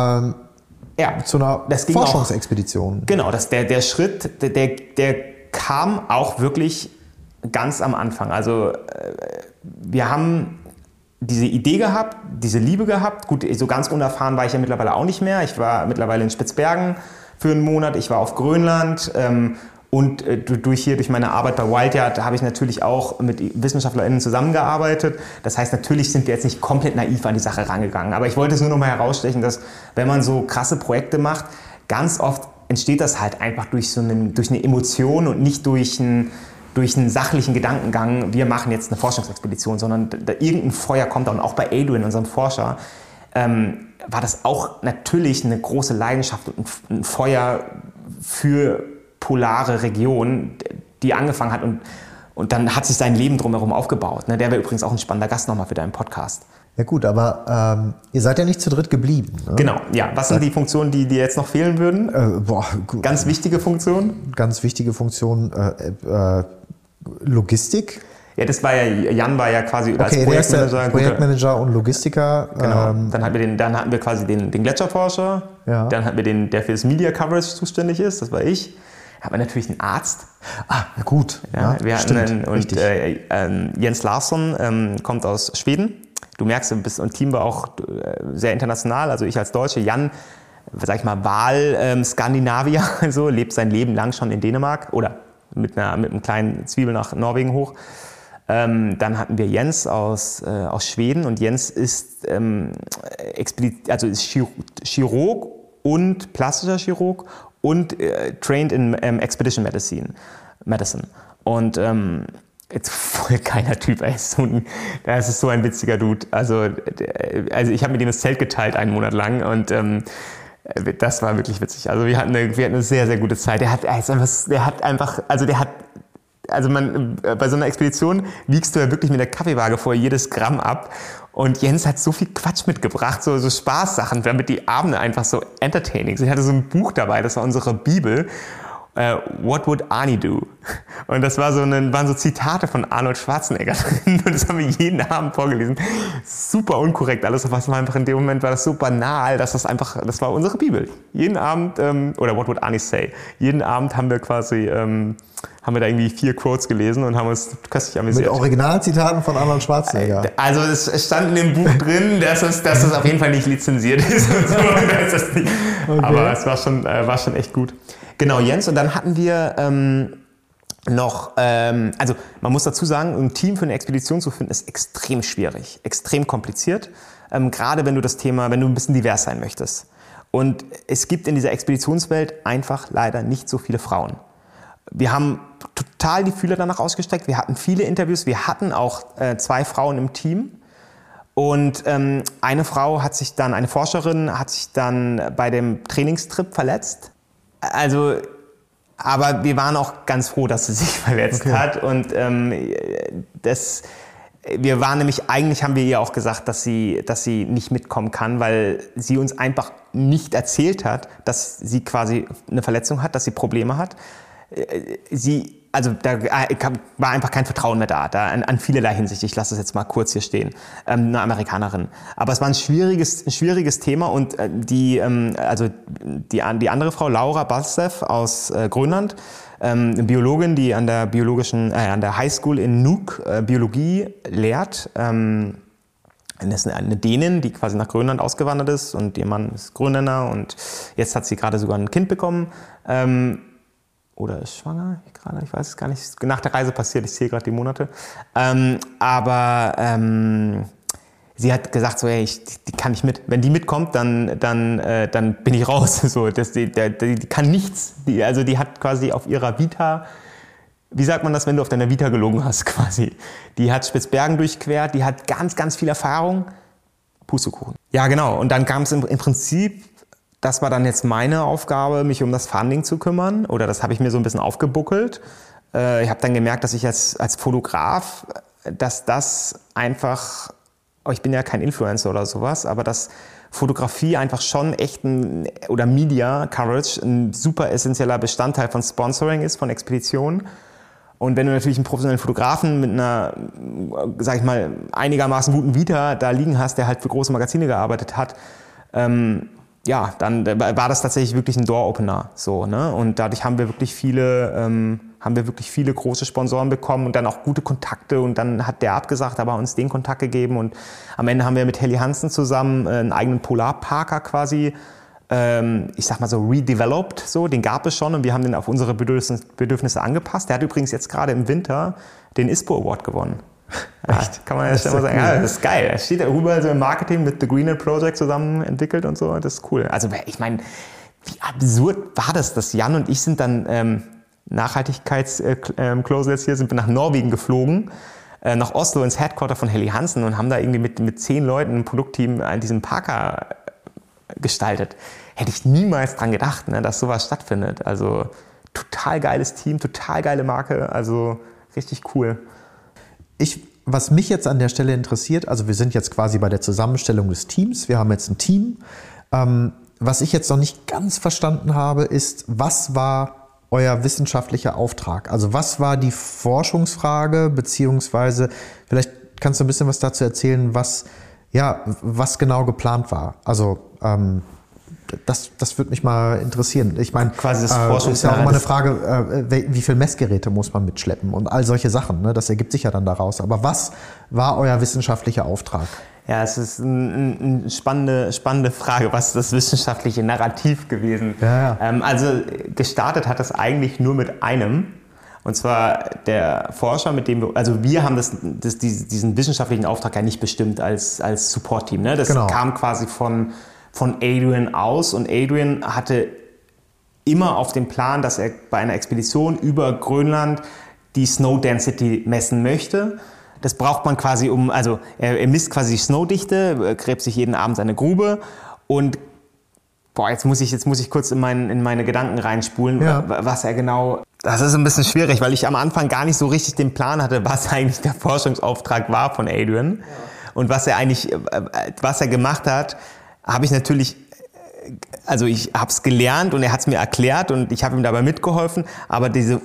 zu einer Forschungsexpedition. Genau, der Schritt, der kam auch wirklich ganz am Anfang. Also wir haben diese Idee gehabt, diese Liebe gehabt. Gut, so ganz unerfahren war ich ja mittlerweile auch nicht mehr. Ich war mittlerweile in Spitzbergen für einen Monat, ich war auf Grönland und durch meine Arbeit bei Wildeyard habe ich natürlich auch mit WissenschaftlerInnen zusammengearbeitet. Das heißt, natürlich sind wir jetzt nicht komplett naiv an die Sache rangegangen. Aber ich wollte es nur noch mal herausstechen, dass wenn man so krasse Projekte macht, ganz oft entsteht das halt einfach durch eine Emotion und nicht durch einen sachlichen Gedankengang, wir machen jetzt eine Forschungsexpedition, sondern irgendein Feuer kommt da. Und auch bei Adrian, unserem Forscher, war das auch natürlich eine große Leidenschaft und ein Feuer für polare Regionen, die angefangen hat und dann hat sich sein Leben drumherum aufgebaut. Ne? Der wäre übrigens auch ein spannender Gast nochmal für deinen Podcast. Ja gut, aber ihr seid ja nicht zu dritt geblieben. Ne? Genau, ja. Was sind die Funktionen, die dir jetzt noch fehlen würden? Ganz wichtige Funktionen? Ganz wichtige Funktion, Logistik. Ja, Jan war ja quasi als Projektmanager und Logistiker. Genau. Dann hatten wir quasi den Gletscherforscher. Ja. Dann hatten wir der für das Media Coverage zuständig ist. Das war ich. Aber natürlich einen Arzt. Gut. Ja, wir hatten Jens Larsson kommt aus Schweden. Du merkst, du bist ein Team war auch sehr international. Also ich als Deutsche. Jan, sag ich mal, Wahl-Skandinavier, also lebt sein Leben lang schon in Dänemark oder mit einem kleinen Zwiebel nach Norwegen hoch. Dann hatten wir Jens aus Schweden und Jens ist, ist Chirurg und plastischer Chirurg und trained in Expedition Medicine. Und jetzt voll keiner Typ, das ist so ein witziger Dude. Also ich habe mit ihm das Zelt geteilt einen Monat lang und das war wirklich witzig. Also wir hatten eine sehr, sehr gute Zeit. Bei so einer Expedition wiegst du ja wirklich mit der Kaffeewaage vor jedes Gramm ab. Und Jens hat so viel Quatsch mitgebracht, so Spaßsachen, damit die Abende einfach so entertaining sind. Ich hatte so ein Buch dabei, das war unsere Bibel. What would Arnie do? Und das waren so Zitate von Arnold Schwarzenegger drin. Und das haben wir jeden Abend vorgelesen. Super unkorrekt alles, was man einfach in dem Moment war das so banal, dass das war unsere Bibel. Jeden Abend, oder What would Arnie say? Jeden Abend haben wir quasi, haben wir da irgendwie 4 Quotes gelesen und haben uns köstlich amüsiert. Mit Originalzitaten von Arnold Schwarzenegger. Also es stand in dem Buch drin, dass es auf jeden Fall nicht lizenziert ist. Und so. Okay. Aber es war schon echt gut. Genau, Jens. Und dann hatten wir also man muss dazu sagen, ein Team für eine Expedition zu finden, ist extrem schwierig, extrem kompliziert. Gerade wenn du ein bisschen divers sein möchtest. Und es gibt in dieser Expeditionswelt einfach leider nicht so viele Frauen. Wir haben total die Fühler danach ausgestreckt. Wir hatten viele Interviews. Wir hatten auch 2 Frauen im Team. Und eine Forscherin hat sich dann bei dem Trainingstrip verletzt. Also, aber wir waren auch ganz froh, dass sie sich verletzt hat. Und wir waren nämlich, eigentlich haben wir ihr auch gesagt, dass sie nicht mitkommen kann, weil sie uns einfach nicht erzählt hat, dass sie quasi eine Verletzung hat, dass sie Probleme hat. Da war einfach kein Vertrauen mehr da an vielerlei Hinsicht. Ich lasse das jetzt mal kurz hier stehen. Eine Amerikanerin. Aber es war ein schwieriges Thema und die andere Frau, Laura Balstev aus Grönland, eine Biologin, die an der High School in Nuuk Biologie lehrt. Das ist eine Dänin, die quasi nach Grönland ausgewandert ist und ihr Mann ist Grönländer und jetzt hat sie gerade sogar ein Kind bekommen. Oder ist schwanger gerade, ich weiß es gar nicht. Nach der Reise passiert, ich sehe gerade die Monate. Sie hat gesagt, so, hey, die kann nicht mit. Wenn die mitkommt, dann bin ich raus. So, die kann nichts. Die hat quasi auf ihrer Vita, wie sagt man das, wenn du auf deiner Vita gelogen hast quasi? Die hat Spitzbergen durchquert, die hat ganz, ganz viel Erfahrung. Pustekuchen. Ja, genau. Und dann kam es im Prinzip, das war dann jetzt meine Aufgabe, mich um das Funding zu kümmern. Oder das habe ich mir so ein bisschen aufgebuckelt. Ich habe dann gemerkt, dass ich als Fotograf, dass das einfach, ich bin ja kein Influencer oder sowas, aber dass Fotografie einfach schon echt oder Media Coverage ein super essentieller Bestandteil von Sponsoring ist, von Expeditionen. Und wenn du natürlich einen professionellen Fotografen mit einer, sag ich mal, einigermaßen guten Vita da liegen hast, der halt für große Magazine gearbeitet hat, dann war das tatsächlich wirklich ein Door-Opener. So, ne? Und dadurch haben wir wirklich viele große Sponsoren bekommen und dann auch gute Kontakte. Und dann hat der abgesagt, aber uns den Kontakt gegeben. Und am Ende haben wir mit Helly Hansen zusammen einen eigenen Polarparker quasi, ich sag mal so, redeveloped. So, den gab es schon und wir haben den auf unsere Bedürfnisse angepasst. Der hat übrigens jetzt gerade im Winter den ISPO Award gewonnen. Echt? Kann man ja schon mal sagen, ja, das ist geil. Er steht da überall so im Marketing mit The Greenland Project zusammen entwickelt und so. Das ist cool. Also ich meine, wie absurd war das, dass Jan und ich sind dann Nachhaltigkeits-Close hier, sind wir nach Norwegen geflogen, nach Oslo ins Headquarter von Helly Hansen und haben da irgendwie mit 10 Leuten ein Produktteam an diesem Parker gestaltet. Hätte ich niemals dran gedacht, ne, dass sowas stattfindet. Also total geiles Team, total geile Marke, also richtig cool. Was mich jetzt an der Stelle interessiert, also wir sind jetzt quasi bei der Zusammenstellung des Teams, wir haben jetzt ein Team. Was ich jetzt noch nicht ganz verstanden habe, ist, was war euer wissenschaftlicher Auftrag? Also was war die Forschungsfrage, beziehungsweise vielleicht kannst du ein bisschen was dazu erzählen, was genau geplant war? Also das würde mich mal interessieren. Ich meine, quasi das ist ja auch immer eine Frage, wie viele Messgeräte muss man mitschleppen und all solche Sachen. Ne? Das ergibt sich ja dann daraus. Aber was war euer wissenschaftlicher Auftrag? Ja, es ist eine spannende Frage. Was ist das wissenschaftliche Narrativ gewesen? Ja. Also gestartet hat das eigentlich nur mit einem. Und zwar der Forscher, mit dem wir haben diesen wissenschaftlichen Auftrag ja nicht bestimmt als Support-Team. Ne? Das kam quasi von Adrian aus und Adrian hatte immer auf dem Plan, dass er bei einer Expedition über Grönland die Snow Density messen möchte. Das braucht man quasi er misst quasi die Snowdichte, gräbt sich jeden Abend seine Grube und jetzt muss ich kurz in meine Gedanken reinspulen, was er genau. Das ist ein bisschen schwierig, weil ich am Anfang gar nicht so richtig den Plan hatte, was eigentlich der Forschungsauftrag war von Adrian und was er gemacht hat. Habe ich natürlich, ich habe es gelernt und er hat es mir erklärt und ich habe ihm dabei mitgeholfen, aber diese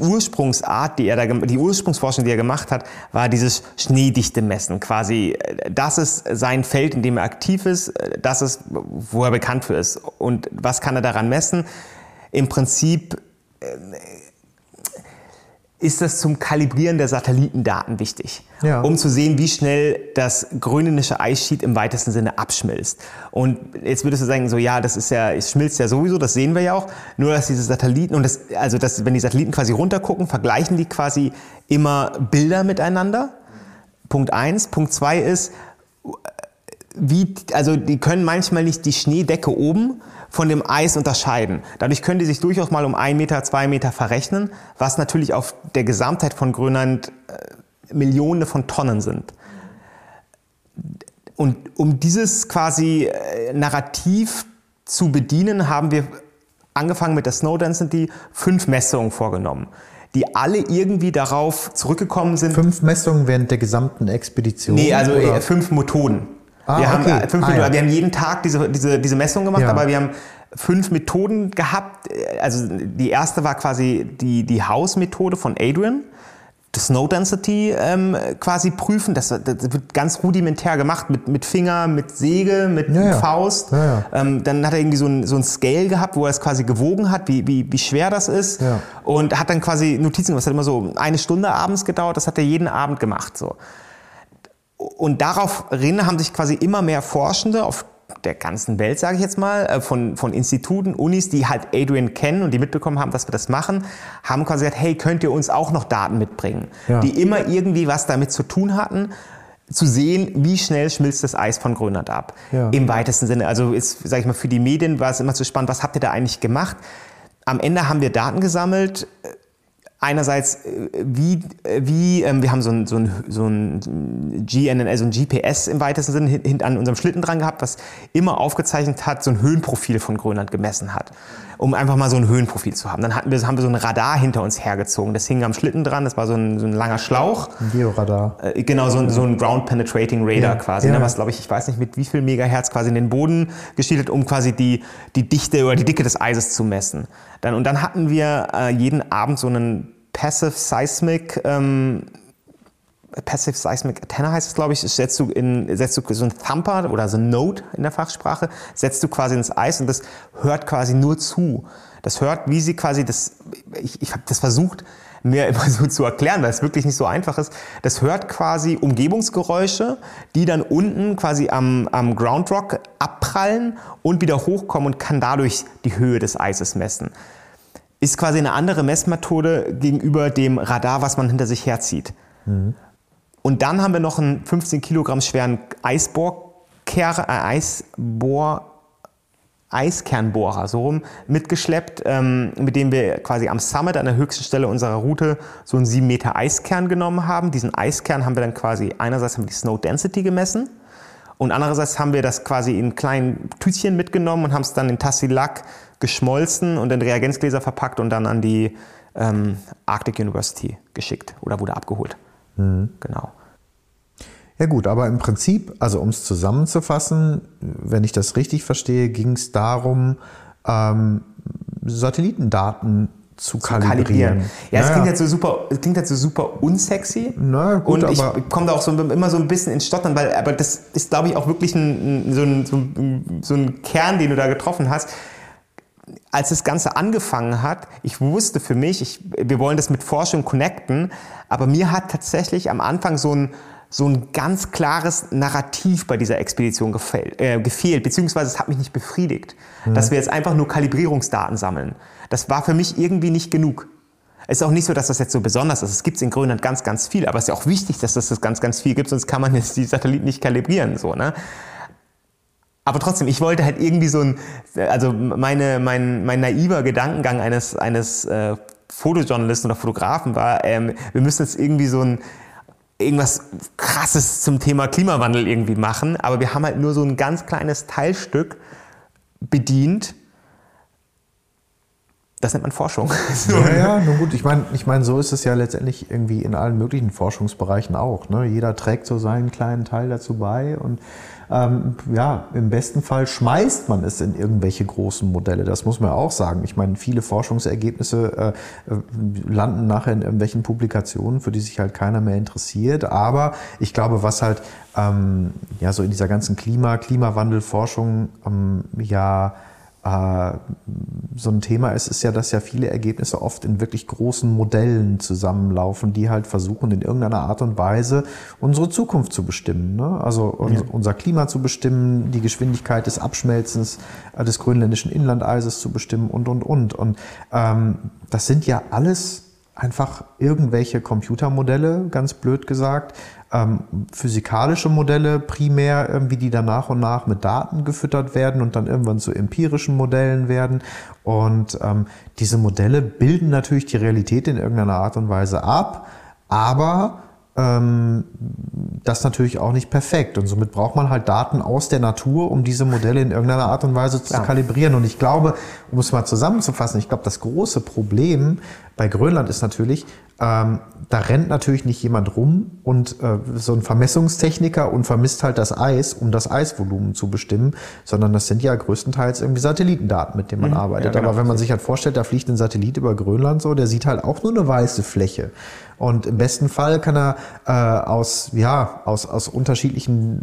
die Ursprungsforschung, die er gemacht hat, war dieses Schneedichte-Messen quasi. Das ist sein Feld, in dem er aktiv ist, das ist, wo er bekannt für ist. Und was kann er daran messen? Im Prinzip ist das zum Kalibrieren der Satellitendaten wichtig, um zu sehen, wie schnell das grönländische Eisschied im weitesten Sinne abschmilzt. Und jetzt würdest du sagen, es schmilzt ja sowieso, das sehen wir ja auch, nur dass diese Satelliten, wenn die Satelliten quasi runtergucken, vergleichen die quasi immer Bilder miteinander. Punkt 1. Punkt 2 ist, also die können manchmal nicht die Schneedecke oben von dem Eis unterscheiden. Dadurch können die sich durchaus mal um 1 Meter, 2 Meter verrechnen, was natürlich auf der Gesamtheit von Grönland Millionen von Tonnen sind. Und um dieses quasi Narrativ zu bedienen, haben wir angefangen mit der Snow Density 5 Messungen vorgenommen, die alle irgendwie darauf zurückgekommen sind. 5 Messungen während der gesamten Expedition? Nee, also 5 Methoden. Wir haben jeden Tag diese Messung gemacht, aber wir haben 5 Methoden gehabt. Also die erste war quasi die Hausmethode von Adrian. Das Snow Density quasi prüfen. Das wird ganz rudimentär gemacht mit Finger, mit Säge, mit Faust. Dann hat er irgendwie so ein Scale gehabt, wo er es quasi gewogen hat, wie schwer das ist. Ja. Und hat dann quasi Notizen gemacht. Das hat immer so 1 Stunde abends gedauert. Das hat er jeden Abend gemacht. So. Und daraufhin haben sich quasi immer mehr Forschende auf der ganzen Welt, sage ich jetzt mal, von Instituten, Unis, die halt Adrian kennen und die mitbekommen haben, dass wir das machen, haben quasi gesagt, hey, könnt ihr uns auch noch Daten mitbringen, die immer irgendwie was damit zu tun hatten, zu sehen, wie schnell schmilzt das Eis von Grönland ab. Ja. Im weitesten Sinne. Also ist, sage ich mal, für die Medien war es immer so spannend, was habt ihr da eigentlich gemacht? Am Ende haben wir Daten gesammelt. Einerseits, wir haben so ein GNN, also ein GPS im weitesten Sinne hinten an unserem Schlitten dran gehabt, was immer aufgezeichnet hat, so ein Höhenprofil von Grönland gemessen hat, um einfach mal so ein Höhenprofil zu haben. Dann haben wir so ein Radar hinter uns hergezogen, das hing am Schlitten dran, das war so ein langer Schlauch. Ein Georadar. Genau, so ein Ground Penetrating Radar quasi, ne, was, glaube ich weiß nicht mit wie viel Megahertz quasi in den Boden gestielt hat, um quasi die Dichte oder die Dicke des Eises zu messen. Dann hatten wir jeden Abend so einen Passive Seismic Antenna heißt es, glaube ich, setzt du so ein Thumper oder so ein Node in der Fachsprache, setzt du quasi ins Eis und das hört quasi nur zu. Das hört, wie sie quasi ich habe das versucht, mir immer so zu erklären, weil es wirklich nicht so einfach ist. Das hört quasi Umgebungsgeräusche, die dann unten quasi am Groundrock abprallen und wieder hochkommen und kann dadurch die Höhe des Eises messen. Ist quasi eine andere Messmethode gegenüber dem Radar, was man hinter sich herzieht. Mhm. Und dann haben wir noch einen 15 Kilogramm schweren Eiskernbohrer so rum mitgeschleppt, mit dem wir quasi am Summit, an der höchsten Stelle unserer Route, so einen 7 Meter Eiskern genommen haben. Diesen Eiskern haben wir dann quasi, einerseits haben wir die Snow Density gemessen und andererseits haben wir das quasi in kleinen Tütchen mitgenommen und haben es dann in Tasiilaq geschmolzen und in Reagenzgläser verpackt und dann an die Arctic University geschickt oder wurde abgeholt. Mhm. Genau. Ja gut, aber im Prinzip, also um es zusammenzufassen, wenn ich das richtig verstehe, ging es darum, Satellitendaten zu kalibrieren. Ja, es klingt jetzt so super unsexy. Na gut, und ich komme da auch immer so ein bisschen ins Stottern, aber das ist, glaube ich, auch wirklich so ein Kern, den du da getroffen hast. Als das Ganze angefangen hat, ich wusste für mich, wir wollen das mit Forschung connecten, aber mir hat tatsächlich am Anfang so ein ganz klares Narrativ bei dieser Expedition gefehlt, beziehungsweise es hat mich nicht befriedigt, dass wir jetzt einfach nur Kalibrierungsdaten sammeln. Das war für mich irgendwie nicht genug. Es ist auch nicht so, dass das jetzt so besonders ist. Es gibt es in Grönland ganz, ganz viel, aber es ist ja auch wichtig, dass es das ganz, ganz viel gibt, sonst kann man jetzt die Satelliten nicht kalibrieren, so, ne? Aber trotzdem, ich wollte halt irgendwie mein naiver Gedankengang eines Fotojournalisten oder Fotografen war, wir müssen jetzt irgendwie irgendwas Krasses zum Thema Klimawandel irgendwie machen, aber wir haben halt nur so ein ganz kleines Teilstück bedient. Das nennt man Forschung. Ja, nun gut, ich meine, so ist es ja letztendlich irgendwie in allen möglichen Forschungsbereichen auch. Ne? Jeder trägt so seinen kleinen Teil dazu bei und im besten Fall schmeißt man es in irgendwelche großen Modelle. Das muss man auch sagen. Ich meine, viele Forschungsergebnisse landen nachher in irgendwelchen Publikationen, für die sich halt keiner mehr interessiert. Aber ich glaube, was halt so in dieser ganzen Klimawandelforschung so ein Thema ist ja, dass ja viele Ergebnisse oft in wirklich großen Modellen zusammenlaufen, die halt versuchen, in irgendeiner Art und Weise unsere Zukunft zu bestimmen. Ne? Also unser Klima zu bestimmen, die Geschwindigkeit des Abschmelzens des grönländischen Inlandeises zu bestimmen und. Und das sind ja alles einfach irgendwelche Computermodelle, ganz blöd gesagt, physikalische Modelle primär, irgendwie, die dann nach und nach mit Daten gefüttert werden und dann irgendwann zu empirischen Modellen werden. Und diese Modelle bilden natürlich die Realität in irgendeiner Art und Weise ab, aber das natürlich auch nicht perfekt. Und somit braucht man halt Daten aus der Natur, um diese Modelle in irgendeiner Art und Weise zu kalibrieren. Und ich glaube, um es mal zusammenzufassen, ich glaube, das große Problem bei Grönland ist natürlich, da rennt natürlich nicht jemand rum und so ein Vermessungstechniker und vermisst halt das Eis, um das Eisvolumen zu bestimmen, sondern das sind ja größtenteils irgendwie Satellitendaten, mit denen man arbeitet. Ja, genau. Aber wenn man sich halt vorstellt, da fliegt ein Satellit über Grönland so, der sieht halt auch nur eine weiße Fläche. Und im besten Fall kann er aus unterschiedlichen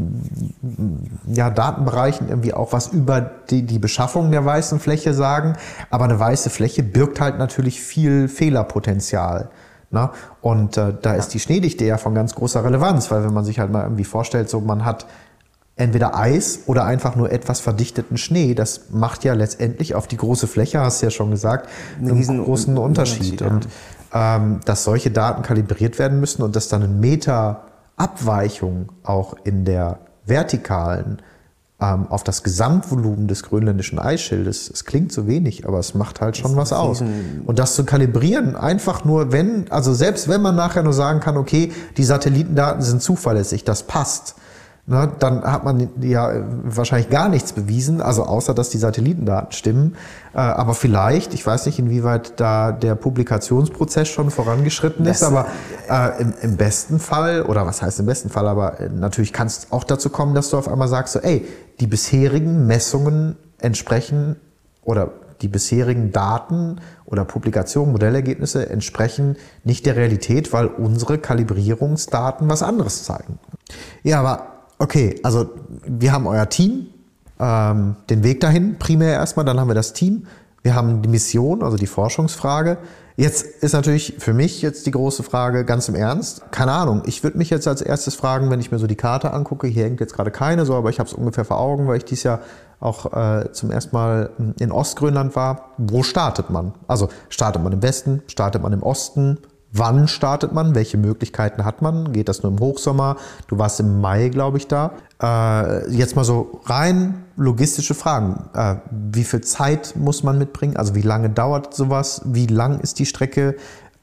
Datenbereichen irgendwie auch was über die Beschaffung der weißen Fläche sagen. Aber eine weiße Fläche birgt halt natürlich viel Fehlerpotenzial. Na? Und da ist die Schneedichte ja von ganz großer Relevanz, weil wenn man sich halt mal irgendwie vorstellt, so man hat entweder Eis oder einfach nur etwas verdichteten Schnee, das macht ja letztendlich auf die große Fläche, hast du ja schon gesagt, einen großen Unterschied. Und dass solche Daten kalibriert werden müssen und dass dann ein Meter Abweichung auch in der vertikalen auf das Gesamtvolumen des grönländischen Eisschildes, es klingt so wenig, aber es macht halt schon was aus. Und das zu kalibrieren, einfach nur selbst wenn man nachher nur sagen kann, okay, die Satellitendaten sind zuverlässig, das passt, na, dann hat man ja wahrscheinlich gar nichts bewiesen, also außer, dass die Satellitendaten stimmen. Aber vielleicht, ich weiß nicht, inwieweit da der Publikationsprozess schon vorangeschritten ist, aber im besten Fall, oder was heißt im besten Fall, aber natürlich kann es auch dazu kommen, dass du auf einmal sagst, so, ey, die bisherigen Messungen entsprechen oder die bisherigen Daten oder Publikationen, Modellergebnisse entsprechen nicht der Realität, weil unsere Kalibrierungsdaten was anderes zeigen. Ja, aber okay, also wir haben euer Team, den Weg dahin primär erstmal, dann haben wir das Team, wir haben die Mission, also die Forschungsfrage. Jetzt ist natürlich für mich jetzt die große Frage, ganz im Ernst, keine Ahnung, ich würde mich jetzt als erstes fragen, wenn ich mir so die Karte angucke, hier hängt jetzt gerade keine so, aber ich habe es ungefähr vor Augen, weil ich dieses Jahr auch zum ersten Mal in Ostgrönland war. Wo startet man? Also startet man im Westen, startet man im Osten? Wann startet man? Welche Möglichkeiten hat man? Geht das nur im Hochsommer? Du warst im Mai, glaube ich, da. Jetzt mal so rein logistische Fragen. Wie viel Zeit muss man mitbringen? Also wie lange dauert sowas? Wie lang ist die Strecke?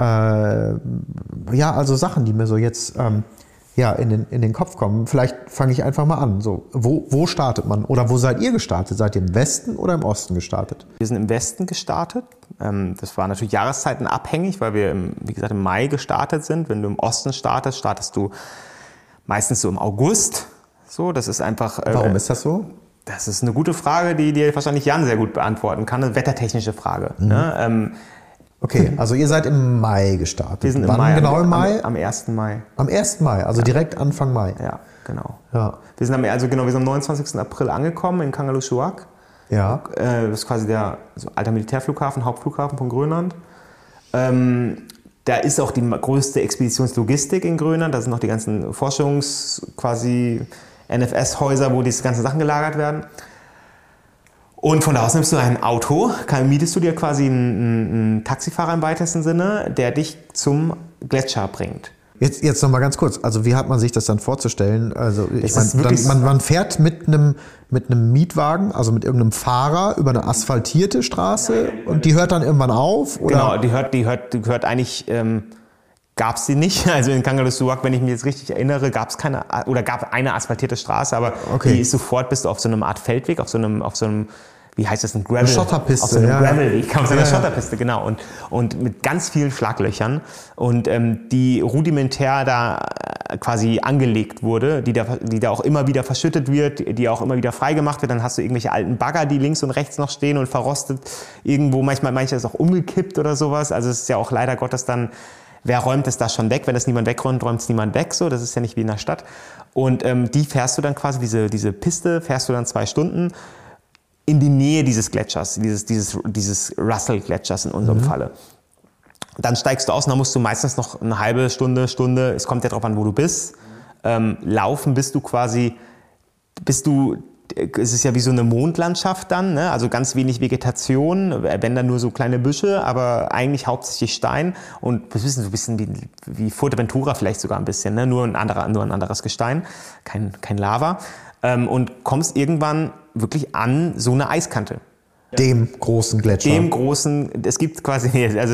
Also Sachen, die mir so jetzt in den Kopf kommen. Vielleicht fange ich einfach mal an. So, wo startet man? Oder wo seid ihr gestartet? Seid ihr im Westen oder im Osten gestartet? Wir sind im Westen gestartet. Das war natürlich jahreszeitenabhängig, weil wir, wie gesagt, im Mai gestartet sind. Wenn du im Osten startest, startest du meistens so im August. So, das ist einfach. Warum ist das so? Das ist eine gute Frage, die dir wahrscheinlich Jan sehr gut beantworten kann. Eine wettertechnische Frage. Ne? Okay, also ihr seid im Mai gestartet. Wir sind im Wann Mai, genau im Mai? Am 1. Mai. Am 1. Mai, also direkt Anfang Mai. Ja, genau. Ja. Wir sind am 29. April angekommen in Kangerlussuaq. Ja. Das ist quasi der alter Militärflughafen, Hauptflughafen von Grönland. Da ist auch die größte Expeditionslogistik in Grönland. Da sind noch die ganzen NFS-Häuser, wo diese ganzen Sachen gelagert werden. Und von da aus nimmst du ein Auto, mietest du dir quasi einen Taxifahrer im weitesten Sinne, der dich zum Gletscher bringt. Jetzt noch mal ganz kurz, also wie hat man sich das dann vorzustellen? Also ich meine, man fährt mit einem Mietwagen, also mit irgendeinem Fahrer über eine asphaltierte Straße und die hört dann irgendwann auf? Oder? Genau, die hört eigentlich, gab es die nicht. Also in Kangerlussuaq, wenn ich mich jetzt richtig erinnere, gab eine asphaltierte Straße, aber die ist sofort, bist du auf so einem Art Feldweg, auf so einem wie heißt das, ein Gravel? Eine Schotterpiste. Auf so einem Gravelweg, auf so einer Schotterpiste, genau. Und mit ganz vielen Schlaglöchern und die rudimentär da quasi angelegt wurde, die da auch immer wieder verschüttet wird, die auch immer wieder freigemacht wird. Dann hast du irgendwelche alten Bagger, die links und rechts noch stehen und verrostet irgendwo. Manches ist auch umgekippt oder sowas. Also es ist ja auch leider Gottes dann, wer räumt es da schon weg? Wenn das niemand wegräumt, räumt es niemand weg. So, das ist ja nicht wie in der Stadt. Und die fährst du dann quasi, diese Piste fährst du dann 2 Stunden in die Nähe dieses Gletschers, dieses Russell-Gletschers in unserem Falle. Dann steigst du aus und dann musst du meistens noch eine halbe Stunde, es kommt ja drauf an, wo du bist. Laufen bis du es ist ja wie so eine Mondlandschaft dann, ne? Also ganz wenig Vegetation, wenn dann nur so kleine Büsche, aber eigentlich hauptsächlich Stein und das ist so ein bisschen wie Fuerteventura vielleicht sogar ein bisschen, ne? Nur ein anderes Gestein, kein Lava. Und kommst irgendwann wirklich an so eine Eiskante. Dem großen Gletscher. Es gibt quasi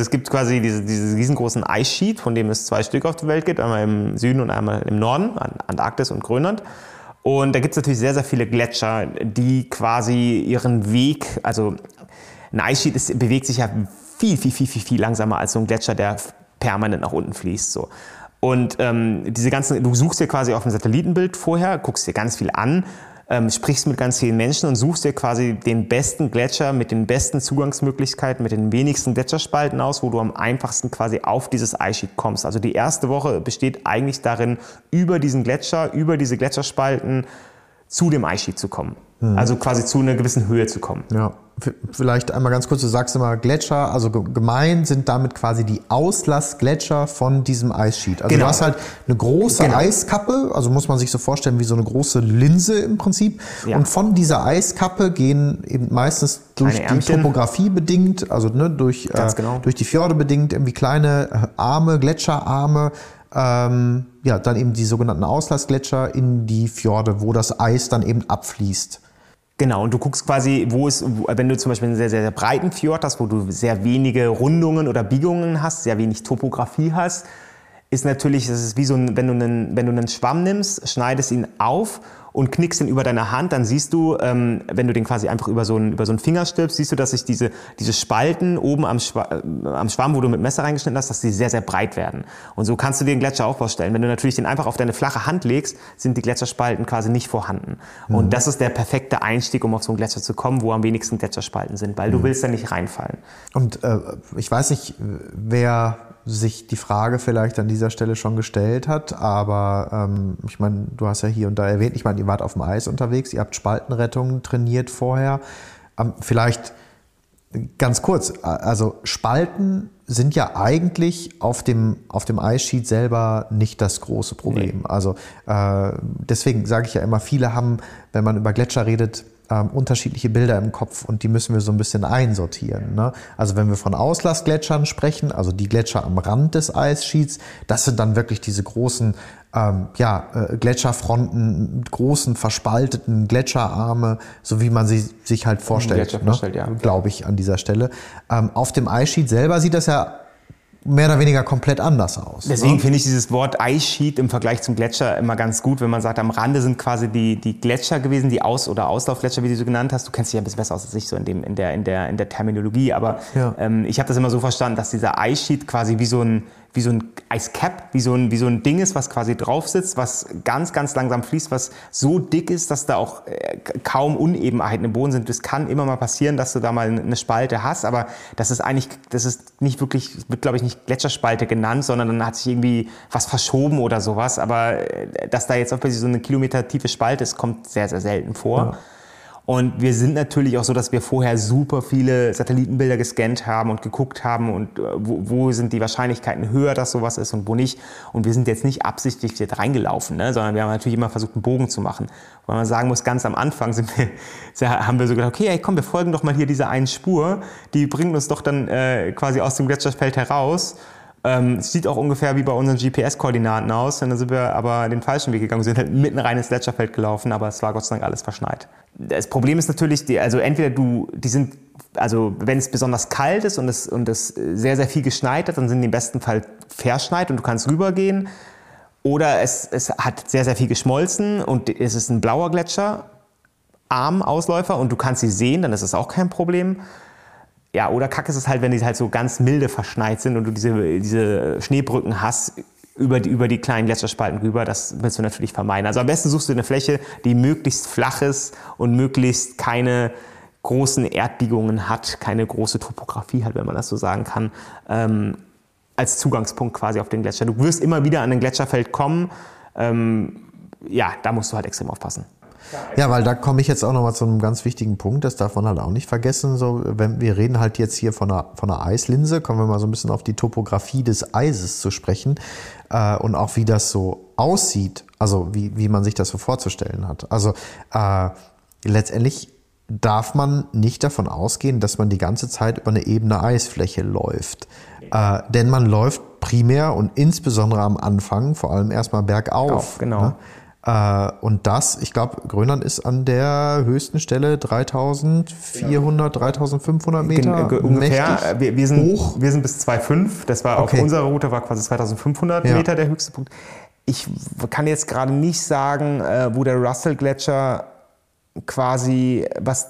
diesen riesengroßen Eissheet, von dem es 2 Stück auf der Welt gibt, einmal im Süden und einmal im Norden, Antarktis und Grönland. Und da gibt es natürlich sehr, sehr viele Gletscher, die quasi ihren Weg, also ein Eissheet bewegt sich ja viel langsamer als so ein Gletscher, der permanent nach unten fließt. So. Und du suchst dir quasi auf dem Satellitenbild vorher, guckst dir ganz viel an, sprichst mit ganz vielen Menschen und suchst dir quasi den besten Gletscher mit den besten Zugangsmöglichkeiten, mit den wenigsten Gletscherspalten aus, wo du am einfachsten quasi auf dieses Eissheet kommst. Also die erste Woche besteht eigentlich darin, über diese Gletscherspalten zu dem Eissheet zu kommen. Also quasi zu einer gewissen Höhe zu kommen. Ja, vielleicht einmal ganz kurz, du sagst immer Gletscher, also gemeint sind damit quasi die Auslassgletscher von diesem Eissheet. Also du hast halt eine große Eiskappe, also muss man sich so vorstellen wie so eine große Linse im Prinzip. Ja. Und von dieser Eiskappe gehen eben meistens durch die Topografie bedingt, also durch die Fjorde bedingt, irgendwie kleine Arme, Gletscherarme, dann eben die sogenannten Auslassgletscher in die Fjorde, wo das Eis dann eben abfließt. Genau, und du guckst quasi, wenn du zum Beispiel einen sehr, sehr, sehr breiten Fjord hast, wo du sehr wenige Rundungen oder Biegungen hast, sehr wenig Topografie hast, ist natürlich, das ist wie so wenn du einen Schwamm nimmst, schneidest ihn auf und knickst ihn über deine Hand, dann siehst du, wenn du den quasi einfach über so einen Finger stülpst, siehst du, dass sich diese Spalten oben am Schwamm, wo du mit Messer reingeschnitten hast, dass die sehr, sehr breit werden. Und so kannst du dir den Gletscheraufbau stellen. Wenn du natürlich den einfach auf deine flache Hand legst, sind die Gletscherspalten quasi nicht vorhanden. Und das ist der perfekte Einstieg, um auf so einen Gletscher zu kommen, wo am wenigsten Gletscherspalten sind, weil du willst da nicht reinfallen. Und ich weiß nicht, wer sich die Frage vielleicht an dieser Stelle schon gestellt hat, aber ich meine, du hast ja hier und da erwähnt, ich meine, ihr wart auf dem Eis unterwegs, ihr habt Spaltenrettung trainiert vorher. Vielleicht ganz kurz, also Spalten sind ja eigentlich auf dem Eissheet selber nicht das große Problem. Nee. Also deswegen sage ich ja immer, viele haben, wenn man über Gletscher redet, unterschiedliche Bilder im Kopf und die müssen wir so ein bisschen einsortieren. Ne? Also wenn wir von Auslassgletschern sprechen, also die Gletscher am Rand des Eissheets, das sind dann wirklich diese großen Gletscherfronten, mit großen verspalteten Gletscherarme, so wie man sie sich halt vorstellt, glaube ich an dieser Stelle. Auf dem Eissheet selber sieht das ja mehr oder weniger komplett anders aus. Deswegen finde ich dieses Wort Eissheet im Vergleich zum Gletscher immer ganz gut, wenn man sagt, am Rande sind quasi die Gletscher gewesen, die oder Auslaufgletscher, wie du sie genannt hast. Du kennst dich ja ein bisschen besser aus als ich so in der Terminologie, aber ich habe das immer so verstanden, dass dieser Eissheet quasi wie so ein Eiscap, wie so ein Ding ist, was quasi drauf sitzt, was ganz, ganz langsam fließt, was so dick ist, dass da auch kaum Unebenheiten im Boden sind. Es kann immer mal passieren, dass du da mal eine Spalte hast, aber das ist nicht wirklich, wird glaube ich nicht Gletscherspalte genannt, sondern dann hat sich irgendwie was verschoben oder sowas. Aber dass da jetzt auch plötzlich so eine kilometertiefe Spalte ist, kommt sehr, sehr selten vor. Ja. Und wir sind natürlich auch so, dass wir vorher super viele Satellitenbilder gescannt haben und geguckt haben und wo sind die Wahrscheinlichkeiten höher, dass sowas ist und wo nicht. Und wir sind jetzt nicht absichtlich jetzt reingelaufen, ne? Sondern wir haben natürlich immer versucht, einen Bogen zu machen. Weil man sagen muss, ganz am Anfang haben wir so gedacht, okay, komm, wir folgen doch mal hier dieser einen Spur, die bringt uns doch dann quasi aus dem Gletscherfeld heraus. Es sieht auch ungefähr wie bei unseren GPS-Koordinaten aus, dann sind wir aber den falschen Weg gegangen. Wir sind halt mitten rein ins Gletscherfeld gelaufen, aber es war Gott sei Dank alles verschneit. Das Problem ist natürlich, wenn es besonders kalt ist und es sehr, sehr viel geschneit hat, dann sind die im besten Fall verschneit und du kannst rübergehen. Oder es hat sehr, sehr viel geschmolzen und es ist ein blauer Gletscher, Ausläufer und du kannst sie sehen, dann ist es auch kein Problem. Ja, oder kacke ist es halt, wenn die halt so ganz milde verschneit sind und du diese Schneebrücken hast über die kleinen Gletscherspalten rüber. Das willst du natürlich vermeiden. Also am besten suchst du eine Fläche, die möglichst flach ist und möglichst keine großen Erdbiegungen hat, keine große Topografie hat, wenn man das so sagen kann, als Zugangspunkt quasi auf den Gletscher. Du wirst immer wieder an ein Gletscherfeld kommen. Da musst du halt extrem aufpassen. Ja, weil da komme ich jetzt auch nochmal zu einem ganz wichtigen Punkt, das darf man halt auch nicht vergessen. So, wenn wir reden halt jetzt hier von einer Eislinse, kommen wir mal so ein bisschen auf die Topografie des Eises zu sprechen und auch wie das so aussieht, also wie man sich das so vorzustellen hat. Also letztendlich darf man nicht davon ausgehen, dass man die ganze Zeit über eine ebene Eisfläche läuft. Denn man läuft primär und insbesondere am Anfang vor allem erstmal bergauf. Genau. Ne? Und das, ich glaube, Grönland ist an der höchsten Stelle 3400, 3500 Meter. Ungefähr. Wir sind bis 2,5. Das war auf unserer Route war quasi 2500 Meter der höchste Punkt. Ich kann jetzt gerade nicht sagen, wo der Russell-Gletscher quasi,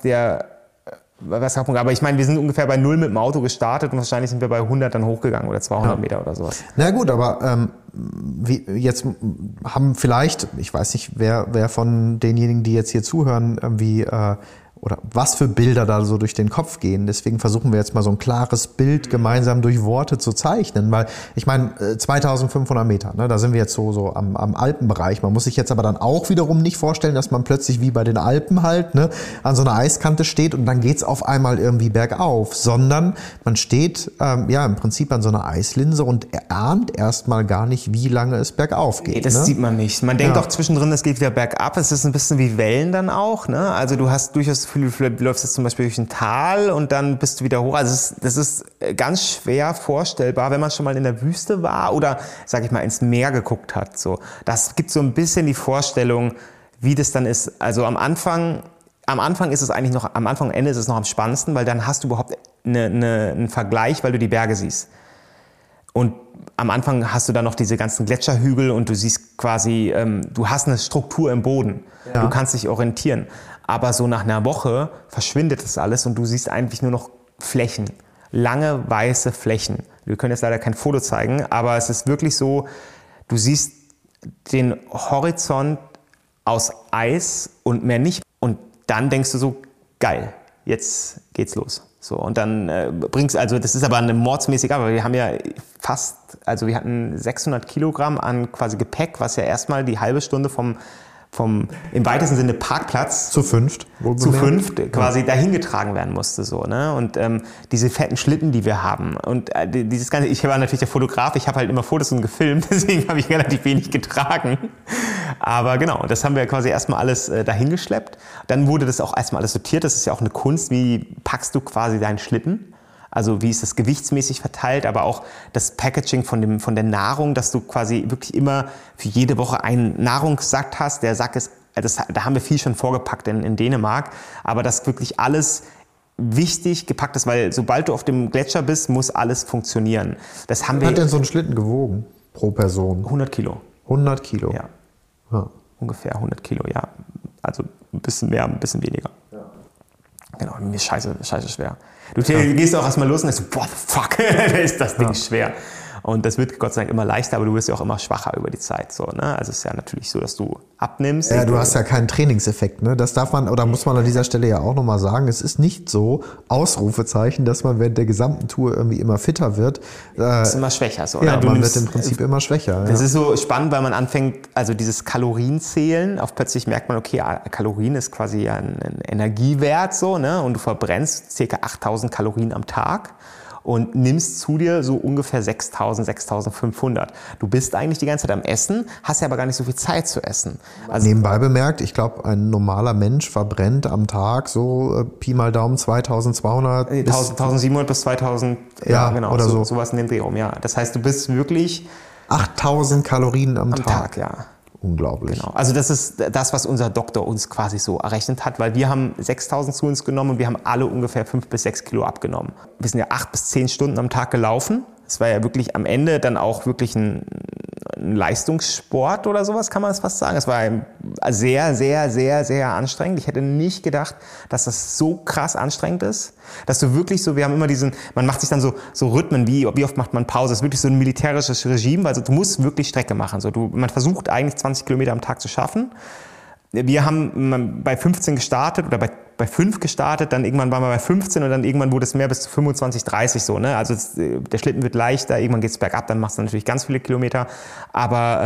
aber ich meine, wir sind ungefähr bei 0 mit dem Auto gestartet und wahrscheinlich sind wir bei 100 dann hochgegangen oder 200 Meter oder sowas. Na gut, aber jetzt haben vielleicht, ich weiß nicht, wer von denjenigen, die jetzt hier zuhören, irgendwie oder was für Bilder da so durch den Kopf gehen. Deswegen versuchen wir jetzt mal so ein klares Bild gemeinsam durch Worte zu zeichnen, weil ich meine 2500 Meter, ne, da sind wir jetzt so am Alpenbereich. Man muss sich jetzt aber dann auch wiederum nicht vorstellen, dass man plötzlich wie bei den Alpen halt, ne, an so einer Eiskante steht und dann geht's auf einmal irgendwie bergauf, sondern man steht im Prinzip an so einer Eislinse und ahnt erstmal gar nicht, wie lange es bergauf geht. Nee, das sieht man nicht. Man denkt auch zwischendrin, es geht wieder bergab. Es ist ein bisschen wie Wellen dann auch, ne? Also du hast durchaus du läufst jetzt zum Beispiel durch ein Tal und dann bist du wieder hoch. Also das ist ganz schwer vorstellbar, wenn man schon mal in der Wüste war oder, sag ich mal, ins Meer geguckt hat. So, das gibt so ein bisschen die Vorstellung, wie das dann ist. Also am Anfang ist es eigentlich noch, am Anfang und Ende ist es noch am spannendsten, weil dann hast du überhaupt einen Vergleich, weil du die Berge siehst. Und am Anfang hast du dann noch diese ganzen Gletscherhügel und du siehst quasi, du hast eine Struktur im Boden. Ja. Du kannst dich orientieren. Aber so nach einer Woche verschwindet das alles und du siehst eigentlich nur noch Flächen. Lange weiße Flächen. Wir können jetzt leider kein Foto zeigen, aber es ist wirklich so, du siehst den Horizont aus Eis und mehr nicht. Und dann denkst du so, geil, jetzt geht's los. So, und dann das ist aber eine mordsmäßige Arbeit. Wir haben ja wir hatten 600 Kilogramm an quasi Gepäck, was ja erstmal die halbe Stunde vom im weitesten Sinne Parkplatz zu fünft quasi dahin getragen werden musste, so, ne? Und diese fetten Schlitten, die wir haben und dieses ganze, ich war natürlich der Fotograf, ich habe halt immer Fotos und gefilmt, deswegen habe ich relativ wenig getragen. Aber genau, das haben wir quasi erstmal alles dahin geschleppt. Dann wurde das auch erstmal alles sortiert. Das ist ja auch eine Kunst, wie packst du quasi deinen Schlitten? Also wie ist das gewichtsmäßig verteilt, aber auch das Packaging von der Nahrung, dass du quasi wirklich immer für jede Woche einen Nahrungssack hast. Der Sack ist, da haben wir viel schon vorgepackt in Dänemark, aber dass wirklich alles wichtig gepackt ist, weil sobald du auf dem Gletscher bist, muss alles funktionieren. Das haben wir. Hat denn so ein Schlitten gewogen pro Person? 100 Kilo. 100 Kilo? Ja. Ungefähr 100 Kilo, ja. Also ein bisschen mehr, ein bisschen weniger. Ja. Genau, mir ist scheiße schwer. Du gehst auch erstmal los und denkst so, boah, fuck, ist das Ding schwer. Und das wird Gott sei Dank immer leichter, aber du wirst ja auch immer schwacher über die Zeit. So, ne? Also es ist ja natürlich so, dass du abnimmst. Ja, du hast ja keinen Trainingseffekt. Ne? Das darf man, oder muss man an dieser Stelle ja auch nochmal sagen, es ist nicht so, Ausrufezeichen, dass man während der gesamten Tour irgendwie immer fitter wird. Ist immer schwächer. So, ja, man wird im Prinzip immer schwächer. Das ist so spannend, weil man anfängt, also dieses Kalorienzählen, auf plötzlich merkt man, okay, Kalorien ist quasi ein Energiewert, so, ne? Und du verbrennst ca. 8000 Kalorien am Tag. Und nimmst zu dir so ungefähr 6.000, 6.500. Du bist eigentlich die ganze Zeit am Essen, hast ja aber gar nicht so viel Zeit zu essen. Also nebenbei bemerkt, ich glaube, ein normaler Mensch verbrennt am Tag so Pi mal Daumen 2.200 1.700 bis 2.000, ja, genau, oder so. Sowas in den Dreh rum, ja. Das heißt, du bist wirklich 8.000 Kalorien am Tag. Ja. Unglaublich. Genau. Also das ist das, was unser Doktor uns quasi so errechnet hat, weil wir haben 6.000 zu uns genommen und wir haben alle ungefähr 5 bis 6 Kilo abgenommen. Wir sind ja 8 bis 10 Stunden am Tag gelaufen. Es war ja wirklich am Ende dann auch wirklich ein Leistungssport oder sowas, kann man das fast sagen. Es war sehr, sehr, sehr, sehr anstrengend. Ich hätte nicht gedacht, dass das so krass anstrengend ist, dass du wirklich so, wir haben immer man macht sich dann so Rhythmen, wie oft macht man Pause. Das ist wirklich so ein militärisches Regime, also du musst wirklich Strecke machen. Man versucht eigentlich 20 Kilometer am Tag zu schaffen. Wir haben bei 15 gestartet oder bei 5 gestartet, dann irgendwann waren wir bei 15 und dann irgendwann wurde es mehr bis zu 25, 30 so, ne? Also der Schlitten wird leichter, irgendwann geht es bergab, dann machst du natürlich ganz viele Kilometer, aber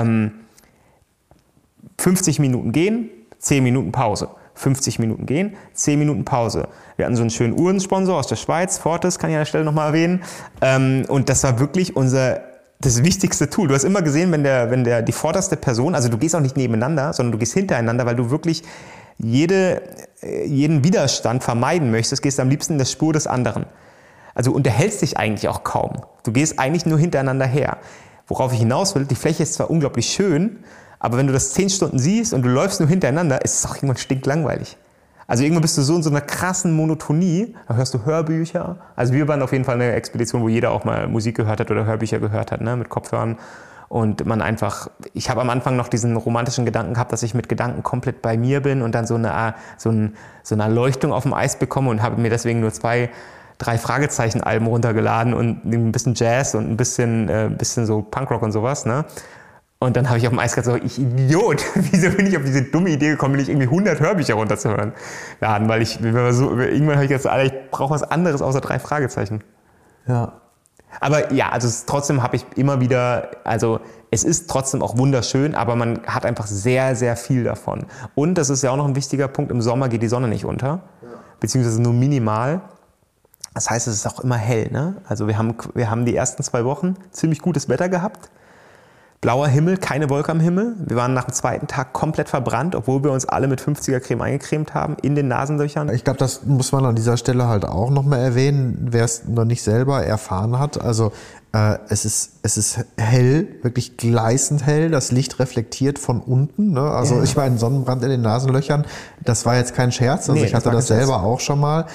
50 Minuten gehen, 10 Minuten Pause. 50 Minuten gehen, 10 Minuten Pause. Wir hatten so einen schönen Uhrensponsor aus der Schweiz, Fortis, kann ich an der Stelle nochmal erwähnen, und das war wirklich das wichtigste Tool. Du hast immer gesehen, wenn die vorderste Person, also du gehst auch nicht nebeneinander, sondern du gehst hintereinander, weil du wirklich jeden Widerstand vermeiden möchtest, gehst du am liebsten in der Spur des anderen. Also unterhältst dich eigentlich auch kaum. Du gehst eigentlich nur hintereinander her. Worauf ich hinaus will, die Fläche ist zwar unglaublich schön, aber wenn du das 10 Stunden siehst und du läufst nur hintereinander, ist es auch irgendwann stinklangweilig. Also irgendwann bist du so in so einer krassen Monotonie, da hörst du Hörbücher. Also wir waren auf jeden Fall eine Expedition, wo jeder auch mal Musik gehört hat oder Hörbücher gehört hat, ne, mit Kopfhörern. Und ich habe am Anfang noch diesen romantischen Gedanken gehabt, dass ich mit Gedanken komplett bei mir bin und dann so eine Erleuchtung auf dem Eis bekomme und habe mir deswegen nur 2, 3 Fragezeichen-Alben runtergeladen und ein bisschen Jazz und ein bisschen so Punkrock und sowas, ne? Und dann habe ich auf dem Eis gesagt, so, ich Idiot, wieso bin ich auf diese dumme Idee gekommen, nicht irgendwie 100 Hörbücher runterzuhören? Laden, weil irgendwann habe ich gesagt, Alter, ich brauche was anderes außer 3 Fragezeichen. Ja. Aber ja, also trotzdem habe ich immer wieder, also es ist trotzdem auch wunderschön, aber man hat einfach sehr, sehr viel davon. Und das ist ja auch noch ein wichtiger Punkt, im Sommer geht die Sonne nicht unter, beziehungsweise nur minimal. Das heißt, es ist auch immer hell, ne? Also wir haben die ersten 2 Wochen ziemlich gutes Wetter gehabt. Blauer Himmel, keine Wolke am Himmel. Wir waren nach dem 2. Tag komplett verbrannt, obwohl wir uns alle mit 50er-Creme eingecremt haben, in den Nasenlöchern. Ich glaube, das muss man an dieser Stelle halt auch nochmal erwähnen, wer es noch nicht selber erfahren hat. Also es ist hell, wirklich gleißend hell. Das Licht reflektiert von unten. Ne? Also ich meine, Sonnenbrand in den Nasenlöchern, das war jetzt kein Scherz. Also ich hatte das selber auch schon mal.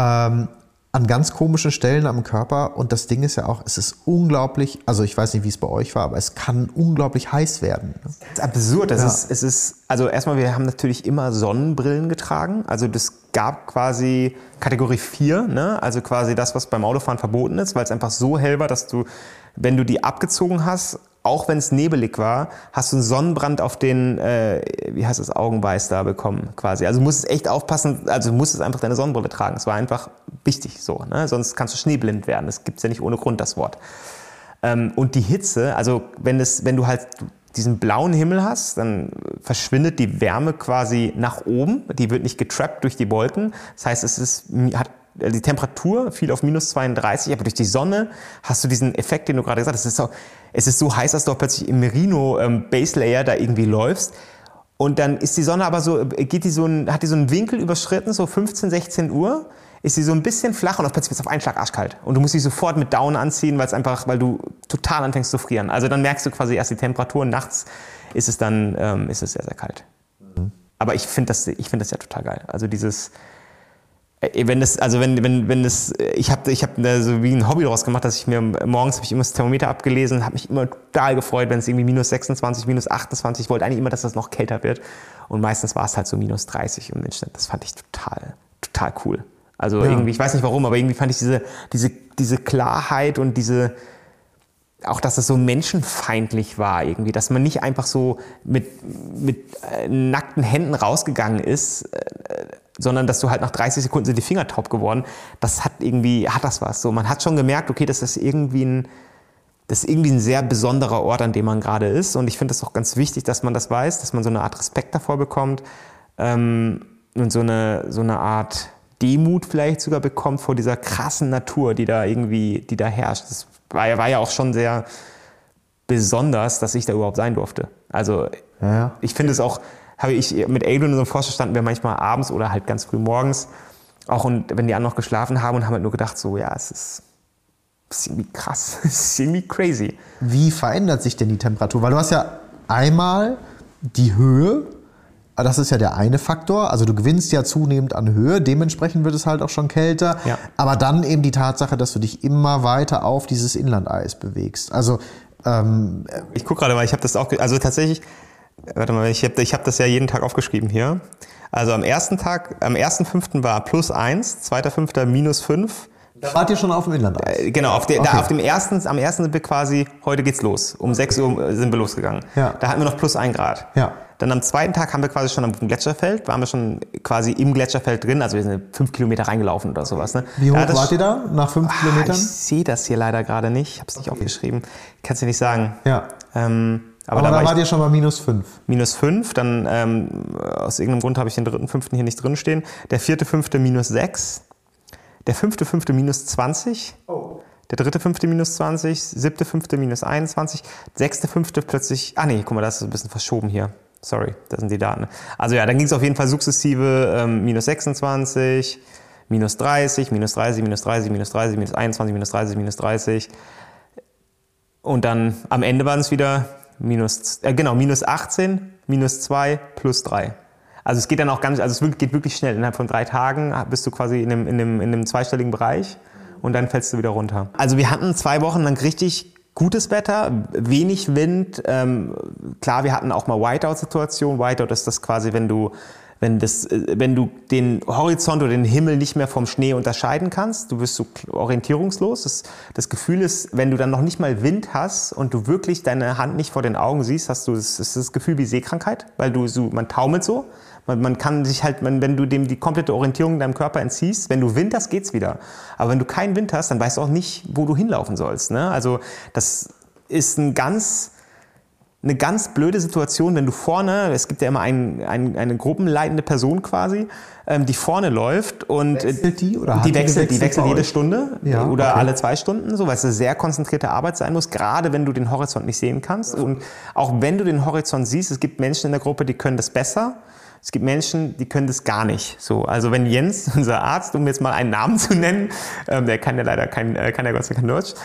An ganz komischen Stellen am Körper, und das Ding ist ja auch, es ist unglaublich, also ich weiß nicht, wie es bei euch war, aber es kann unglaublich heiß werden. Das ist absurd. Also erstmal, wir haben natürlich immer Sonnenbrillen getragen, also das gab quasi Kategorie 4, ne? Also quasi das, was beim Autofahren verboten ist, weil es einfach so hell war, dass du, wenn du die abgezogen hast, auch wenn es nebelig war, hast du einen Sonnenbrand auf den, Augenweiß da bekommen quasi. Also du musst echt aufpassen, also du musstest einfach deine Sonnenbrille tragen. Es war einfach wichtig so, ne? Sonst kannst du schneeblind werden. Das gibt's ja nicht ohne Grund, das Wort. Und die Hitze, also wenn du halt diesen blauen Himmel hast, dann verschwindet die Wärme quasi nach oben. Die wird nicht getrappt durch die Wolken. Das heißt, die Temperatur fiel auf minus 32, aber durch die Sonne hast du diesen Effekt, den du gerade gesagt hast. Es ist so heiß, dass du auch plötzlich im Merino Base Layer da irgendwie läufst. Und dann ist die Sonne aber so, hat die so einen Winkel überschritten, so 15, 16 Uhr, ist sie so ein bisschen flach und auf plötzlich wird es auf einen Schlag arschkalt. Und du musst dich sofort mit Down anziehen, weil du total anfängst zu frieren. Also dann merkst du quasi erst die Temperatur und nachts ist es sehr, sehr kalt. Mhm. Aber ich finde das ja total geil. Also dieses, ich habe so wie ein Hobby daraus gemacht, dass ich mir morgens habe ich immer das Thermometer abgelesen, habe mich immer total gefreut, wenn es irgendwie minus 26, minus 28, ich wollte eigentlich immer, dass das noch kälter wird. Und meistens war es halt so minus 30 im Innenstadt. Das fand ich total cool. Also irgendwie, ich weiß nicht warum, aber irgendwie fand ich diese Klarheit und auch, dass es so menschenfeindlich war irgendwie, dass man nicht einfach so mit nackten Händen rausgegangen ist, sondern dass du halt nach 30 Sekunden sind die Finger taub geworden. Das hat das was. So, man hat schon gemerkt, okay, das ist irgendwie ein sehr besonderer Ort, an dem man gerade ist. Und ich finde es auch ganz wichtig, dass man das weiß, dass man so eine Art Respekt davor bekommt und so eine Art Demut vielleicht sogar bekommt vor dieser krassen Natur, die da herrscht. Das war ja auch schon sehr besonders, dass ich da überhaupt sein durfte. Also ich finde es auch, habe ich mit Adrian in so einem Forscher standen wir manchmal abends oder halt ganz früh morgens, auch und wenn die anderen noch geschlafen haben und haben halt nur gedacht, so ja, es ist irgendwie krass, es ist irgendwie crazy. Wie verändert sich denn die Temperatur? Weil du hast ja einmal die Höhe, das ist ja der eine Faktor, also du gewinnst ja zunehmend an Höhe, dementsprechend wird es halt auch schon kälter, aber dann eben die Tatsache, dass du dich immer weiter auf dieses Inlandeis bewegst. Also ich gucke gerade mal, ich habe das auch, also tatsächlich, warte mal, ich hab das ja jeden Tag aufgeschrieben hier. Also am ersten 5. war +1, 2.5. -5. Da wart ihr schon auf dem Inlandeis? Genau, am ersten sind wir quasi, heute geht's los. Um 6 Uhr sind wir losgegangen. Ja. Da hatten wir noch +1 Grad. Ja. Dann am 2. Tag haben wir quasi schon am Gletscherfeld, waren wir schon quasi im Gletscherfeld drin, also wir sind 5 Kilometer reingelaufen oder sowas. Ne? Wie hoch wart ihr da nach 5 Kilometern? Ich sehe das hier leider gerade nicht, ich habe es nicht aufgeschrieben. Kannst du nicht sagen. Ja. Aber da wart ihr schon bei -5. -5, dann aus irgendeinem Grund habe ich den 3.5. hier nicht drin stehen. Der 4.5. -6. Der 5.5. -20. Oh. Der 3.5. -20. 7.5. -21. 6.5. plötzlich. Ah nee, guck mal, das ist ein bisschen verschoben hier. Sorry, das sind die Daten. Also ja, dann ging es auf jeden Fall sukzessive minus 26, minus 30, minus 30, minus 30, minus 30, minus 21, minus 30, minus 30. Und dann am Ende waren es wieder minus 18, minus 2, plus 3. Also es geht dann auch geht wirklich schnell. Innerhalb von 3 Tagen bist du quasi in einem zweistelligen Bereich und dann fällst du wieder runter. Also wir hatten 2 Wochen lang richtig gutes Wetter, wenig Wind. Klar, wir hatten auch mal Whiteout-Situationen. Whiteout ist das quasi, wenn du den Horizont oder den Himmel nicht mehr vom Schnee unterscheiden kannst. Du wirst so orientierungslos. Das Gefühl ist, wenn du dann noch nicht mal Wind hast und du wirklich deine Hand nicht vor den Augen siehst, hast du das Gefühl wie Seekrankheit, weil man taumelt so. Man kann sich halt, wenn du dem die komplette Orientierung in deinem Körper entziehst, wenn du Wind hast, geht's wieder. Aber wenn du keinen Wind hast, dann weißt du auch nicht, wo du hinlaufen sollst. Ne? Also das ist eine ganz blöde Situation, wenn du vorne, es gibt ja immer eine gruppenleitende Person quasi, die vorne läuft und wechselt die wechselt jede Stunde oder okay. alle 2 Stunden, so, weil es eine sehr konzentrierte Arbeit sein muss, gerade wenn du den Horizont nicht sehen kannst. Und auch wenn du den Horizont siehst, es gibt Menschen in der Gruppe, die können das besser. Es gibt Menschen, die können das gar nicht. So, also wenn Jens, unser Arzt, um jetzt mal einen Namen zu nennen, der kann ja leider kann ja Gott sei Dank kein Deutsch,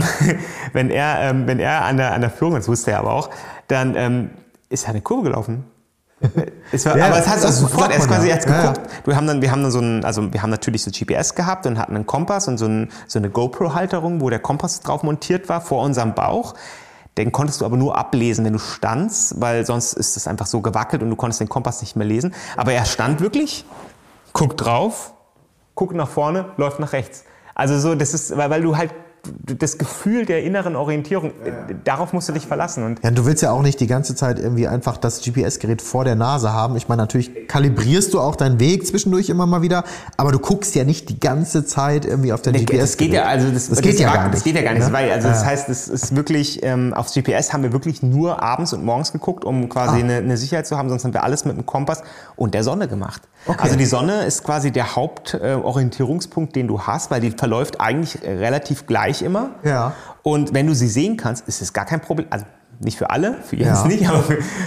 wenn er an der Führung, das wusste er aber auch, dann ist er eine Kurve gelaufen. Aber es hat sofort erst quasi geguckt. Ja. Wir haben natürlich so GPS gehabt und hatten einen Kompass und so eine GoPro-Halterung, wo der Kompass drauf montiert war vor unserem Bauch. Den konntest du aber nur ablesen, wenn du standst, weil sonst ist es einfach so gewackelt und du konntest den Kompass nicht mehr lesen. Aber er stand wirklich, guckt drauf, guckt nach vorne, läuft nach rechts. Also so, das ist, weil du halt das Gefühl der inneren Orientierung, darauf musst du dich verlassen. Und du willst ja auch nicht die ganze Zeit irgendwie einfach das GPS-Gerät vor der Nase haben. Ich meine, natürlich kalibrierst du auch deinen Weg zwischendurch immer mal wieder, aber du guckst ja nicht die ganze Zeit irgendwie auf dein GPS-Gerät. Das geht ja gar nicht. Das geht ja gar nicht. Ne? Weil, das heißt, es ist wirklich, aufs GPS haben wir wirklich nur abends und morgens geguckt, um quasi eine Sicherheit zu haben, sonst haben wir alles mit dem Kompass und der Sonne gemacht. Okay. Also die Sonne ist quasi der Hauptorientierungspunkt, den du hast, weil die verläuft eigentlich relativ gleich immer. Ja. Und wenn du sie sehen kannst, ist es gar kein Problem. Also nicht für alle, für Jens nicht, aber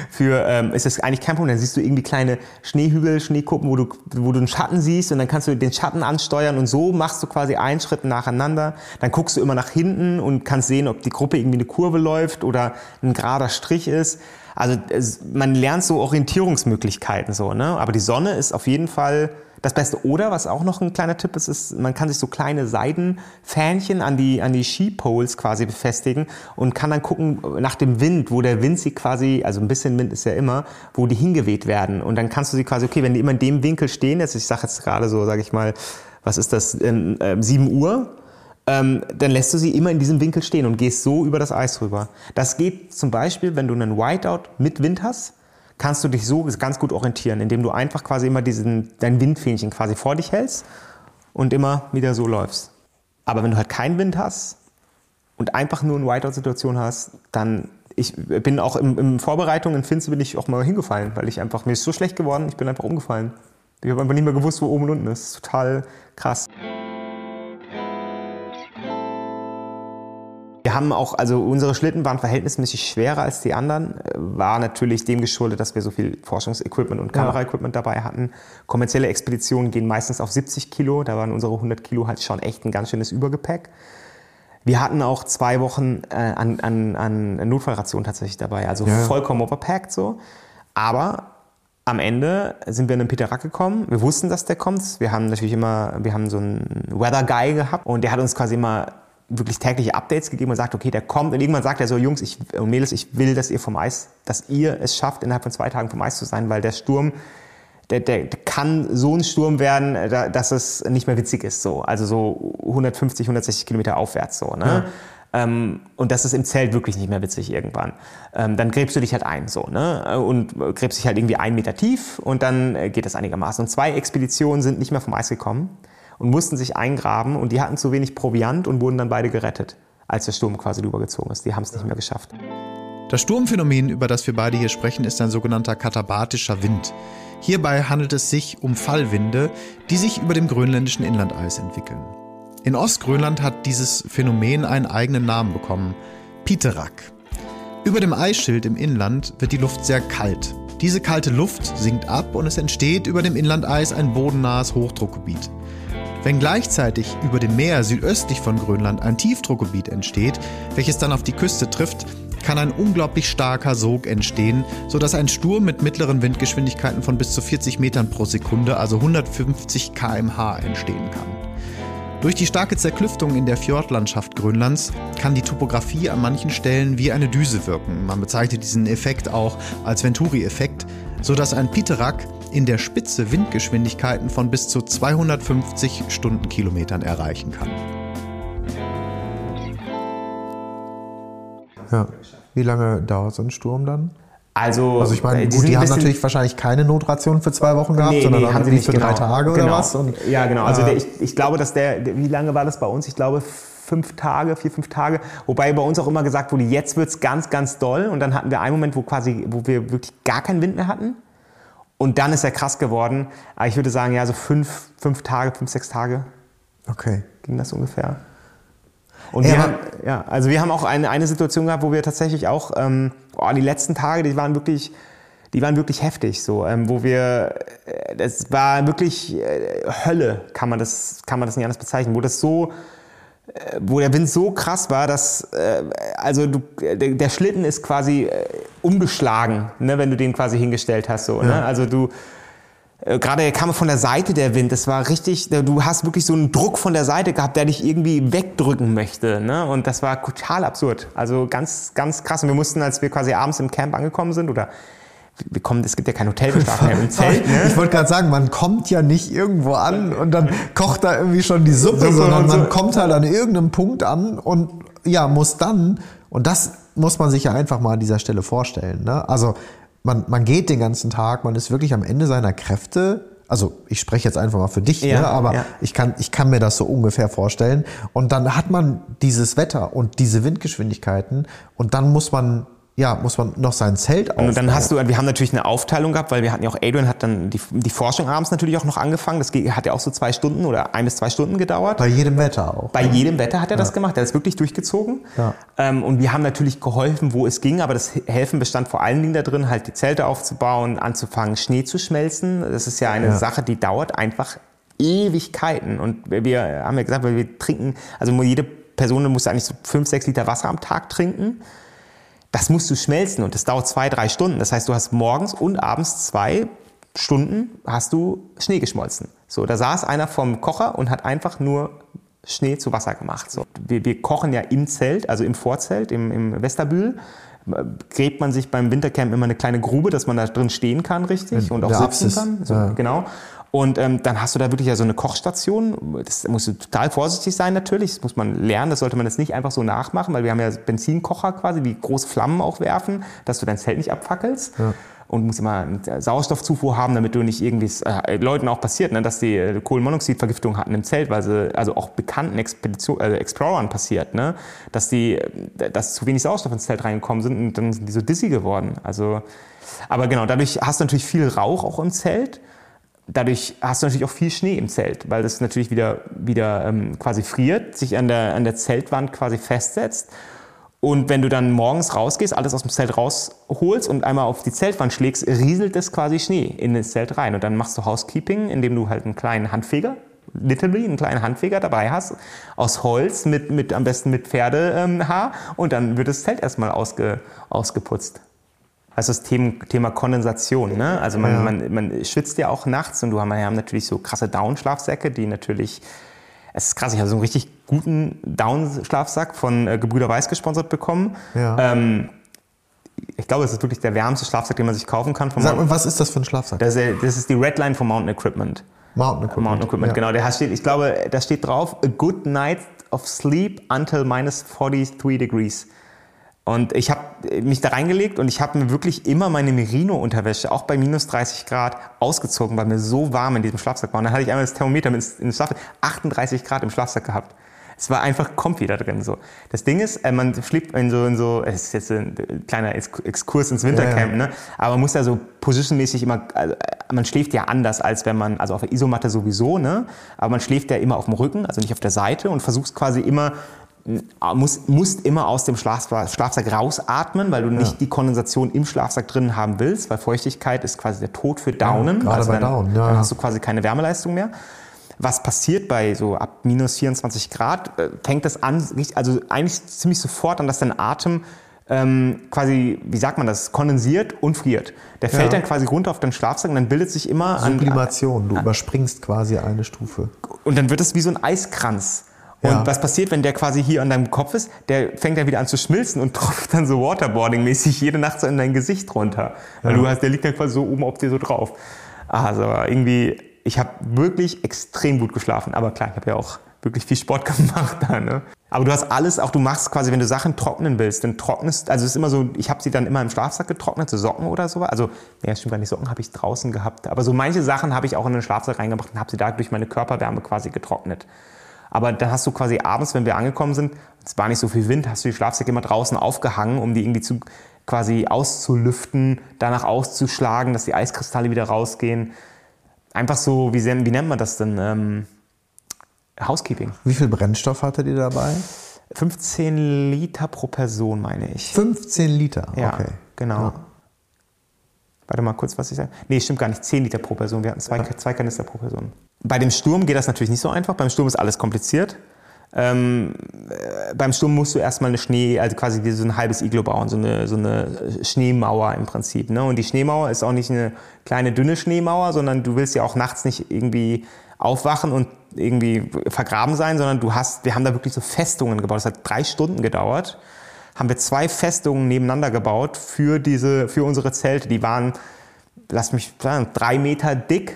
ist es eigentlich kein Problem. Dann siehst du irgendwie kleine Schneehügel, Schneekuppen, wo du einen Schatten siehst und dann kannst du den Schatten ansteuern und so machst du quasi einen Schritt nacheinander. Dann guckst du immer nach hinten und kannst sehen, ob die Gruppe irgendwie eine Kurve läuft oder ein gerader Strich ist. Also man lernt so Orientierungsmöglichkeiten so, ne? Aber die Sonne ist auf jeden Fall das Beste. Oder was auch noch ein kleiner Tipp ist, man kann sich so kleine Seidenfähnchen an die Skipoles quasi befestigen und kann dann gucken nach dem Wind, wo der Wind sie quasi, also ein bisschen Wind ist ja immer, wo die hingeweht werden. Und dann kannst du sie quasi, okay, wenn die immer in dem Winkel stehen, ich sage jetzt gerade so, sage ich mal, was ist das, 7 Uhr, dann lässt du sie immer in diesem Winkel stehen und gehst so über das Eis rüber. Das geht zum Beispiel, wenn du einen Whiteout mit Wind hast, kannst du dich so ganz gut orientieren, indem du einfach quasi immer dein Windfähnchen quasi vor dich hältst und immer wieder so läufst. Aber wenn du halt keinen Wind hast und einfach nur eine Whiteout-Situation hast, dann, ich bin auch in Vorbereitung in Finze bin ich auch mal hingefallen, weil mir ist so schlecht geworden, ich bin einfach umgefallen. Ich habe einfach nicht mehr gewusst, wo oben und unten ist. Das ist total krass. Wir haben auch, also unsere Schlitten waren verhältnismäßig schwerer als die anderen, war natürlich dem geschuldet, dass wir so viel Forschungsequipment und Kameraequipment dabei hatten. Kommerzielle Expeditionen gehen meistens auf 70 Kilo, da waren unsere 100 Kilo halt schon echt ein ganz schönes Übergepäck. Wir hatten auch 2 Wochen an Notfallration tatsächlich dabei, also vollkommen overpacked so. Aber am Ende sind wir in den Peter Rack gekommen. Wir wussten, dass der kommt. Wir haben so einen Weather Guy gehabt und der hat uns quasi immer wirklich tägliche Updates gegeben und sagt, okay, der kommt. Und irgendwann sagt er so, Jungs und Mädels, ich will, dass ihr es schafft, innerhalb von 2 Tagen vom Eis zu sein, weil der Sturm, der kann so ein Sturm werden, dass es nicht mehr witzig ist. So. Also so 150, 160 Kilometer aufwärts. So, ne? Ja. Und das ist im Zelt wirklich nicht mehr witzig irgendwann. Dann gräbst du dich halt ein. So, ne? Und gräbst dich halt irgendwie 1 Meter tief und dann geht das einigermaßen. Und 2 Expeditionen sind nicht mehr vom Eis gekommen und mussten sich eingraben und die hatten zu wenig Proviant und wurden dann beide gerettet, als der Sturm quasi rübergezogen ist. Die haben es nicht mehr geschafft. Das Sturmphänomen, über das wir beide hier sprechen, ist ein sogenannter katabatischer Wind. Hierbei handelt es sich um Fallwinde, die sich über dem grönländischen Inlandeis entwickeln. In Ostgrönland hat dieses Phänomen einen eigenen Namen bekommen: Piterak. Über dem Eisschild im Inland wird die Luft sehr kalt. Diese kalte Luft sinkt ab und es entsteht über dem Inlandeis ein bodennahes Hochdruckgebiet. Wenn gleichzeitig über dem Meer südöstlich von Grönland ein Tiefdruckgebiet entsteht, welches dann auf die Küste trifft, kann ein unglaublich starker Sog entstehen, sodass ein Sturm mit mittleren Windgeschwindigkeiten von bis zu 40 Metern pro Sekunde, also 150 km/h, entstehen kann. Durch die starke Zerklüftung in der Fjordlandschaft Grönlands kann die Topografie an manchen Stellen wie eine Düse wirken. Man bezeichnet diesen Effekt auch als Venturi-Effekt, sodass ein Piterak in der Spitze Windgeschwindigkeiten von bis zu 250 Stundenkilometern erreichen kann. Ja. Wie lange dauert so ein Sturm dann? Also ich meine, die haben natürlich wahrscheinlich keine Notration für 2 Wochen gehabt, sondern haben sie nicht für 3 Tage oder was? Und, ja, genau. Also ich glaube, dass wie lange war das bei uns? Ich glaube 4, 5 Tage. Wobei bei uns auch immer gesagt wurde, jetzt wird es ganz, ganz doll. Und dann hatten wir einen Moment, wo wir wirklich gar keinen Wind mehr hatten. Und dann ist er krass geworden. Aber ich würde sagen, ja, so 5 Tage, 5, 6 Tage. Okay. Ging das ungefähr. Und wir haben auch eine Situation gehabt, wo wir tatsächlich auch, die letzten Tage, die waren wirklich heftig, so, das war wirklich Hölle, kann man das nicht anders bezeichnen, wo der Wind so krass war, dass, der Schlitten ist quasi umgeschlagen, ne, wenn du den quasi hingestellt hast, so, ne, also gerade kam von der Seite der Wind, das war richtig, du hast wirklich so einen Druck von der Seite gehabt, der dich irgendwie wegdrücken möchte, ne? Und das war total absurd, also ganz, ganz krass. Und wir mussten, als wir quasi abends im Camp angekommen sind, es gibt ja kein Hotel, wir schlafen ja im Zelt, ne? Ich wollte gerade sagen, man kommt ja nicht irgendwo an und dann kocht da irgendwie schon die Suppe, sondern man kommt halt an irgendeinem Punkt an und ja, muss dann, und das muss man sich ja einfach mal an dieser Stelle vorstellen, ne? Also man geht den ganzen Tag, man ist wirklich am Ende seiner Kräfte. Also ich spreche jetzt einfach mal für dich, ne? Aber ich kann mir das so ungefähr vorstellen. Und dann hat man dieses Wetter und diese Windgeschwindigkeiten und dann muss man noch sein Zelt aufbauen. Und dann wir haben natürlich eine Aufteilung gehabt, weil wir hatten ja auch, Adrian hat dann die Forschung abends natürlich auch noch angefangen. Das hat ja auch so 2 Stunden oder 1 bis 2 Stunden gedauert. Bei jedem Wetter auch. Bei jedem Wetter hat er das gemacht. Er hat es wirklich durchgezogen. Ja. Und wir haben natürlich geholfen, wo es ging. Aber das Helfen bestand vor allen Dingen da drin, halt die Zelte aufzubauen, anzufangen, Schnee zu schmelzen. Das ist ja eine Sache, die dauert einfach Ewigkeiten. Und wir haben ja gesagt, weil wir trinken, also jede Person muss eigentlich so 5, 6 Liter Wasser am Tag trinken. Das musst du schmelzen und das dauert 2, 3 Stunden. Das heißt, du hast morgens und abends 2 Stunden hast du Schnee geschmolzen. So, da saß einer vom Kocher und hat einfach nur Schnee zu Wasser gemacht. So, wir kochen ja im Zelt, also im Vorzelt, im Westerbühl. Gräbt man sich beim Wintercamp immer eine kleine Grube, dass man da drin stehen kann, richtig, und auch sitzen kann. So, genau. Und dann hast du da wirklich ja so eine Kochstation. Das musst du total vorsichtig sein natürlich. Das muss man lernen. Das sollte man jetzt nicht einfach so nachmachen, weil wir haben ja Benzinkocher quasi, die große Flammen auch werfen, dass du dein Zelt nicht abfackelst. Ja. Und musst immer eine Sauerstoffzufuhr haben, damit du nicht irgendwie Leuten auch passiert, ne, dass die Kohlenmonoxidvergiftung hatten im Zelt, weil sie also auch bekannten Explorern passiert, ne, dass zu wenig Sauerstoff ins Zelt reingekommen sind und dann sind die so dizzy geworden. Also, aber genau, dadurch hast du natürlich viel Rauch auch im Zelt. Dadurch hast du natürlich auch viel Schnee im Zelt, weil das natürlich wieder quasi friert, sich an der Zeltwand quasi festsetzt. Und wenn du dann morgens rausgehst, alles aus dem Zelt rausholst und einmal auf die Zeltwand schlägst, rieselt es quasi Schnee in das Zelt rein. Und dann machst du Housekeeping, indem du halt einen kleinen Handfeger, literally einen kleinen Handfeger dabei hast, aus Holz, am besten mit Pferdehaar. Und dann wird das Zelt erstmal ausgeputzt. Also das Thema Kondensation, ne? Also man schwitzt ja auch nachts und wir haben natürlich so krasse Down-Schlafsäcke, die natürlich, es ist krass, ich habe so einen richtig guten Down-Schlafsack von Gebrüder Weiß gesponsert bekommen. Ja. Ich glaube, das ist wirklich der wärmste Schlafsack, den man sich kaufen kann. Sag mal, was ist das für ein Schlafsack? Das ist die Redline von Mountain Equipment. Mountain Equipment, ja. Genau. Ich glaube, da steht drauf, a good night of sleep until minus 43 degrees. Und ich habe mich da reingelegt und ich habe mir wirklich immer meine Merino-Unterwäsche, auch bei minus 30 Grad, ausgezogen, weil mir so warm in diesem Schlafsack war. Und dann hatte ich einmal das Thermometer in den Schlafsack, 38 Grad im Schlafsack gehabt. Es war einfach comfy da drin. So. Das Ding ist, man schläft es ist jetzt ein kleiner Exkurs ins Wintercamp, ne? Aber man muss ja so positionmäßig immer, also man schläft ja anders, als wenn man, also auf der Isomatte sowieso, ne? Aber man schläft ja immer auf dem Rücken, also nicht auf der Seite und versuchst quasi immer musst immer aus dem Schlafsack rausatmen, weil du nicht die Kondensation im Schlafsack drin haben willst, weil Feuchtigkeit ist quasi der Tod für Daunen. Gerade also bei Daunen, ja. Dann hast du quasi keine Wärmeleistung mehr. Was passiert bei so ab minus 24 Grad, fängt das an, also eigentlich ziemlich sofort an, dass dein Atem quasi, wie sagt man das, kondensiert und friert. Der fällt dann quasi runter auf den Schlafsack und dann bildet sich immer... Sublimation, du überspringst quasi eine Stufe. Und dann wird es wie so ein Eiskranz. Und was passiert, wenn der quasi hier an deinem Kopf ist? Der fängt dann wieder an zu schmilzen und tropft dann so Waterboarding-mäßig jede Nacht so in dein Gesicht runter. Weil der liegt dann quasi so oben auf dir so drauf. Also irgendwie, ich habe wirklich extrem gut geschlafen. Aber klar, ich habe ja auch wirklich viel Sport gemacht da, ne? Aber du hast alles, auch du machst quasi, wenn du Sachen trocknen willst, dann trocknest, also es ist immer so, ich habe sie dann immer im Schlafsack getrocknet, so Socken oder so. Also, ja, stimmt gar nicht, Socken habe ich draußen gehabt. Aber so manche Sachen habe ich auch in den Schlafsack reingebracht und habe sie da durch meine Körperwärme quasi getrocknet. Aber dann hast du quasi abends, wenn wir angekommen sind, es war nicht so viel Wind, hast du die Schlafsäcke immer draußen aufgehangen, um die irgendwie quasi auszulüften, danach auszuschlagen, dass die Eiskristalle wieder rausgehen. Einfach so, wie nennt man das denn? Housekeeping. Wie viel Brennstoff hattet ihr dabei? 15 Liter pro Person, meine ich. 15 Liter? Ja, okay. Genau. Ja. Warte mal kurz, was ich sage. Nee, stimmt gar nicht. 10 Liter pro Person. Wir hatten zwei Kanister pro Person. Bei dem Sturm geht das natürlich nicht so einfach. Beim Sturm ist alles kompliziert. Beim Sturm musst du erstmal also quasi so ein halbes Iglo bauen, so eine Schneemauer im Prinzip. Ne? Und die Schneemauer ist auch nicht eine kleine, dünne Schneemauer, sondern du willst ja auch nachts nicht irgendwie aufwachen und irgendwie vergraben sein, sondern wir haben da wirklich so Festungen gebaut. Das hat 3 Stunden gedauert. Haben wir 2 Festungen nebeneinander gebaut für unsere Zelte. Die waren, lass mich sagen, 3 Meter dick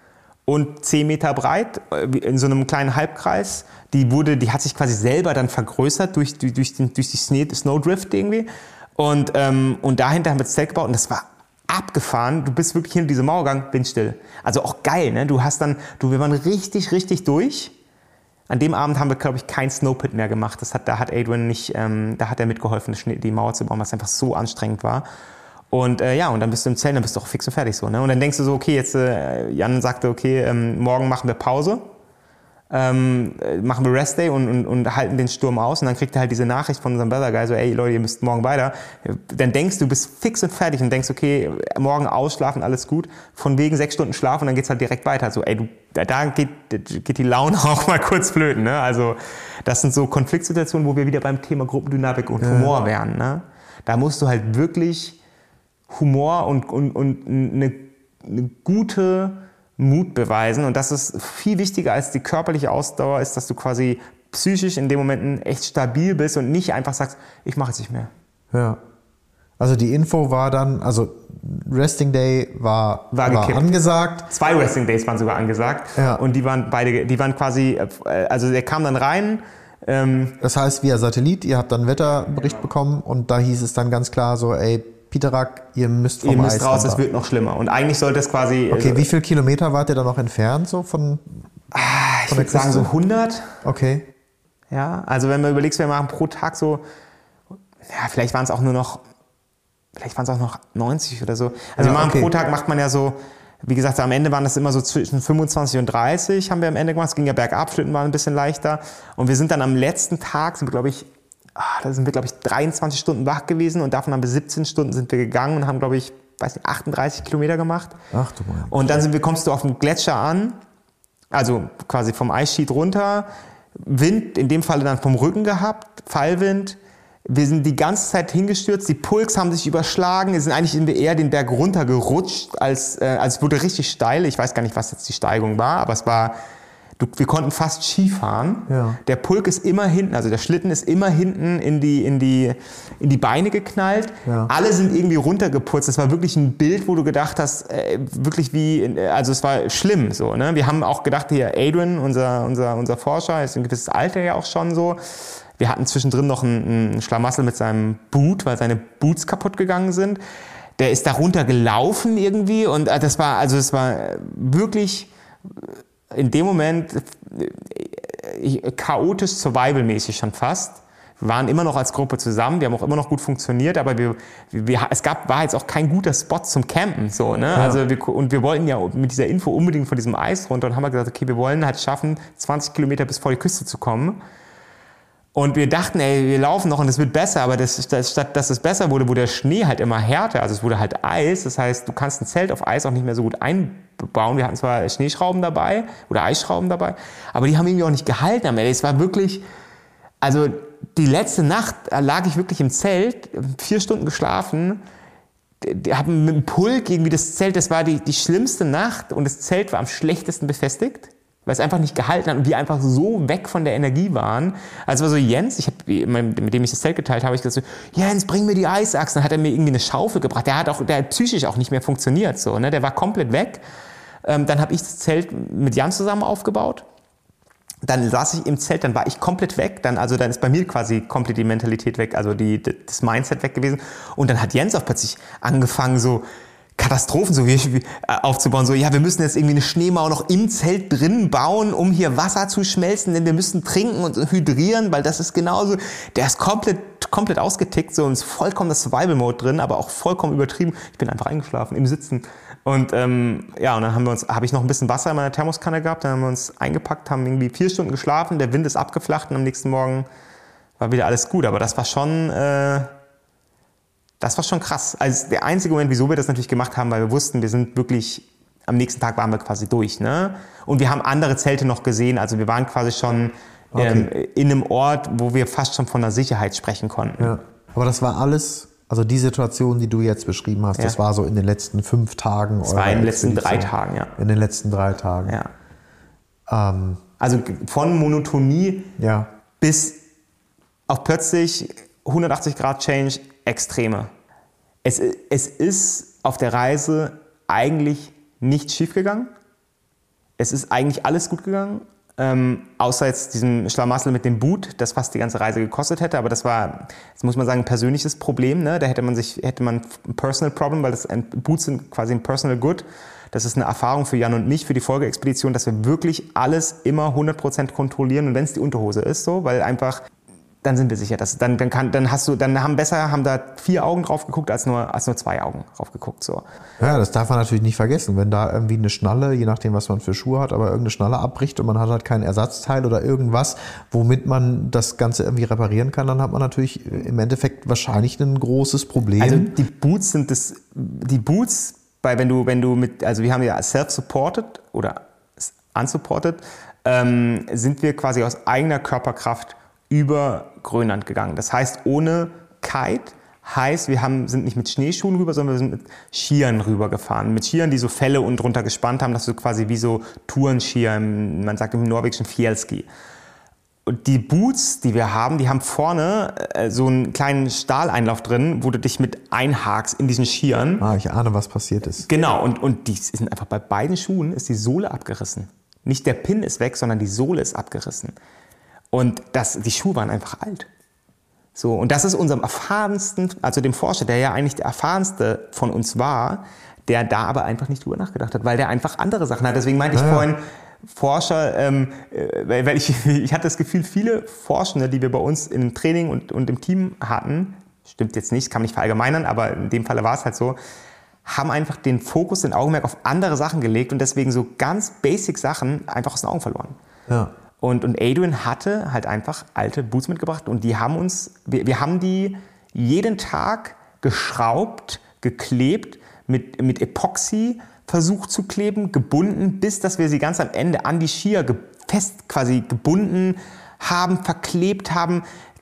und 10 Meter breit in so einem kleinen Halbkreis. Die hat sich quasi selber dann vergrößert durch die Snowdrift irgendwie. Und dahinter haben wir das Zelt gebaut und das war abgefahren. Du bist wirklich hinter diese Mauer gegangen, windstill. Also auch geil, ne? Wir waren richtig, richtig durch. An dem Abend haben wir, glaube ich, kein Snowpit mehr gemacht. Da hat Adrian nicht, da hat er mitgeholfen, die Mauer zu bauen, was einfach so anstrengend war. Und und dann bist du im Zelt, dann bist du auch fix und fertig so, ne? Und dann denkst du so, okay, jetzt Jan sagte, okay, morgen machen wir Pause, machen wir Rest Day und halten den Sturm aus. Und dann kriegt er halt diese Nachricht von unserem Brother Guy, so, ey Leute, ihr müsst morgen weiter. Dann denkst du, bist fix und fertig und denkst, okay, morgen ausschlafen, alles gut. Von wegen 6 Stunden Schlaf und dann geht's halt direkt weiter. So, ey, da geht die Laune auch mal kurz flöten, ne? Also das sind so Konfliktsituationen, wo wir wieder beim Thema Gruppendynamik und Humor wären, ne? Da musst du halt wirklich Humor und eine gute Mut beweisen. Und das ist viel wichtiger als die körperliche Ausdauer, ist, dass du quasi psychisch in den Momenten echt stabil bist und nicht einfach sagst, ich mache jetzt nicht mehr. Ja. Also die Info war dann, also Resting Day war angesagt. 2 Resting Days waren sogar angesagt. Ja. Und die waren quasi, also der kam dann rein. Das heißt, via Satellit, ihr habt dann einen Wetterbericht bekommen und da hieß es dann ganz klar so, ey, Piterak, ihr müsst Eis raus, es wird noch schlimmer. Und eigentlich sollte es quasi... Okay, wie viele Kilometer wart ihr da noch entfernt so von ich würde sagen so 100. Okay. Ja, also wenn man überlegst, wir machen pro Tag so, ja, vielleicht waren es auch noch 90 oder so. Also pro Tag macht man ja so, wie gesagt, am Ende waren das immer so zwischen 25 und 30 haben wir am Ende gemacht. Es ging ja bergab, Schlitten waren ein bisschen leichter. Und wir sind dann am letzten Tag, sind wir, glaube ich, 23 Stunden wach gewesen und davon haben wir 17 Stunden sind wir gegangen und haben, glaube ich, 38 Kilometer gemacht. Ach du Mann. Und dann kommst du auf dem Gletscher an, also quasi vom Eisschied runter, Wind, in dem Falle dann vom Rücken gehabt, Fallwind. Wir sind die ganze Zeit hingestürzt, die Pulks haben sich überschlagen, wir sind eigentlich eher den Berg runtergerutscht, als es wurde richtig steil. Ich weiß gar nicht, was jetzt die Steigung war, aber es war... Wir konnten fast Ski fahren. Ja. Der Pulk ist immer hinten, also der Schlitten ist immer hinten in die Beine geknallt. Ja. Alle sind irgendwie runtergeputzt. Das war wirklich ein Bild, wo du gedacht hast, wirklich also es war schlimm so. Ne? Wir haben auch gedacht, hier Adrian, unser Forscher, ist ein gewisses Alter ja auch schon so. Wir hatten zwischendrin noch einen Schlamassel mit seinem Boot, weil seine Boots kaputt gegangen sind. Der ist da runtergelaufen irgendwie und es war wirklich in dem Moment chaotisch survival-mäßig schon fast. Wir waren immer noch als Gruppe zusammen, wir haben auch immer noch gut funktioniert, aber war jetzt auch kein guter Spot zum Campen. So, ne? Ja. Also wir wollten ja mit dieser Info unbedingt von diesem Eis runter und haben gesagt, okay, wir wollen halt schaffen, 20 Kilometer bis vor die Küste zu kommen. Und wir dachten, ey, wir laufen noch und es wird besser, aber statt dass es besser wurde, wurde der Schnee halt immer härter. Also es wurde halt Eis. Das heißt, du kannst ein Zelt auf Eis auch nicht mehr so gut einbauen. Wir hatten zwar Schneeschrauben dabei oder Eisschrauben dabei, aber die haben irgendwie auch nicht gehalten am Ende. Es war wirklich, also die letzte Nacht lag ich wirklich im Zelt, 4 Stunden geschlafen, habe mit dem Pulk irgendwie das Zelt, das war die schlimmste Nacht und das Zelt war am schlechtesten befestigt, weil es einfach nicht gehalten hat und wir einfach so weg von der Energie waren. Also war so Jens, mit dem ich das Zelt geteilt habe, ich gesagt so, Jens, bring mir die Eisachsen. Dann hat er mir irgendwie eine Schaufel gebracht. Der hat psychisch auch nicht mehr funktioniert. So, ne? Der war komplett weg. Dann habe ich das Zelt mit Jan zusammen aufgebaut. Dann saß ich im Zelt, dann war ich komplett weg. Dann ist bei mir quasi komplett die Mentalität weg, also das Mindset weg gewesen. Und dann hat Jens auch plötzlich angefangen, so Katastrophen so wie aufzubauen. So, ja, wir müssen jetzt irgendwie eine Schneemauer noch im Zelt drin bauen, um hier Wasser zu schmelzen, denn wir müssen trinken und hydrieren, weil das ist genauso. Der ist komplett ausgetickt, so, und ist vollkommen das Survival-Mode drin, aber auch vollkommen übertrieben. Ich bin einfach eingeschlafen im Sitzen. Und und dann habe ich noch ein bisschen Wasser in meiner Thermoskanne gehabt, dann haben wir uns eingepackt, haben irgendwie 4 Stunden geschlafen, der Wind ist abgeflacht und am nächsten Morgen war wieder alles gut. Aber das war schon krass. Also der einzige Moment, wieso wir das natürlich gemacht haben, weil wir wussten, wir sind wirklich, am nächsten Tag waren wir quasi durch. Ne? Und wir haben andere Zelte noch gesehen, also wir waren quasi schon in einem Ort, wo wir fast schon von der Sicherheit sprechen konnten. Ja. Aber das war alles, also die Situation, die du jetzt beschrieben hast, das war so in den letzten 5 Tagen? Das war in den letzten 3 Tagen, ja. In den letzten 3 Tagen. Ja. Also von Monotonie bis auf plötzlich 180 Grad Change, Extreme. Es ist auf der Reise eigentlich nichts schief gegangen. Es ist eigentlich alles gut gegangen. Außer jetzt diesem Schlamassel mit dem Boot, das fast die ganze Reise gekostet hätte, aber das war, das muss man sagen, ein persönliches Problem. Ne? Da hätte man ein Personal Problem, weil Boots sind quasi ein Personal Good. Das ist eine Erfahrung für Jan und mich, für die Folgeexpedition, dass wir wirklich alles immer 100% kontrollieren und wenn es die Unterhose ist, so, weil einfach, dann sind wir sicher, dass dann haben da 4 Augen drauf geguckt als nur 2 Augen drauf geguckt. So. Ja, das darf man natürlich nicht vergessen. Wenn da irgendwie eine Schnalle, je nachdem, was man für Schuhe hat, aber irgendeine Schnalle abbricht und man hat halt kein Ersatzteil oder irgendwas, womit man das Ganze irgendwie reparieren kann, dann hat man natürlich im Endeffekt wahrscheinlich ein großes Problem. Also die Boots wir haben ja self-supported oder unsupported, sind wir quasi aus eigener Körperkraft über Grönland gegangen. Das heißt, ohne Kite sind nicht mit Schneeschuhen rüber, sondern wir sind mit Skiern rübergefahren. Mit Skiern, die so Felle und drunter gespannt haben, dass du quasi wie so Tourenskier, man sagt im norwegischen Fjellski. Und die Boots, die wir haben, die haben vorne so einen kleinen Stahleinlauf drin, wo du dich mit einhakst in diesen Skiern. Ich ahne, was passiert ist. Genau, und die sind einfach bei beiden Schuhen ist die Sohle abgerissen. Nicht der Pin ist weg, sondern die Sohle ist abgerissen. Und die Schuhe waren einfach alt. So, und das ist unserem erfahrensten, also dem Forscher, der ja eigentlich der erfahrenste von uns war, der da aber einfach nicht drüber nachgedacht hat, weil der einfach andere Sachen hat. Deswegen meinte ich vorhin, Forscher, weil ich hatte das Gefühl, viele Forschende, die wir bei uns im Training und im Team hatten, stimmt jetzt nicht, kann man nicht verallgemeinern, aber in dem Falle war es halt so, haben einfach den Fokus, den Augenmerk auf andere Sachen gelegt und deswegen so ganz basic Sachen einfach aus den Augen verloren. Ja. Und Adrian hatte halt einfach alte Boots mitgebracht und wir haben die jeden Tag geschraubt, geklebt, mit Epoxy versucht zu kleben, gebunden, bis dass wir sie ganz am Ende an die Skier fest quasi gebunden haben, verklebt haben.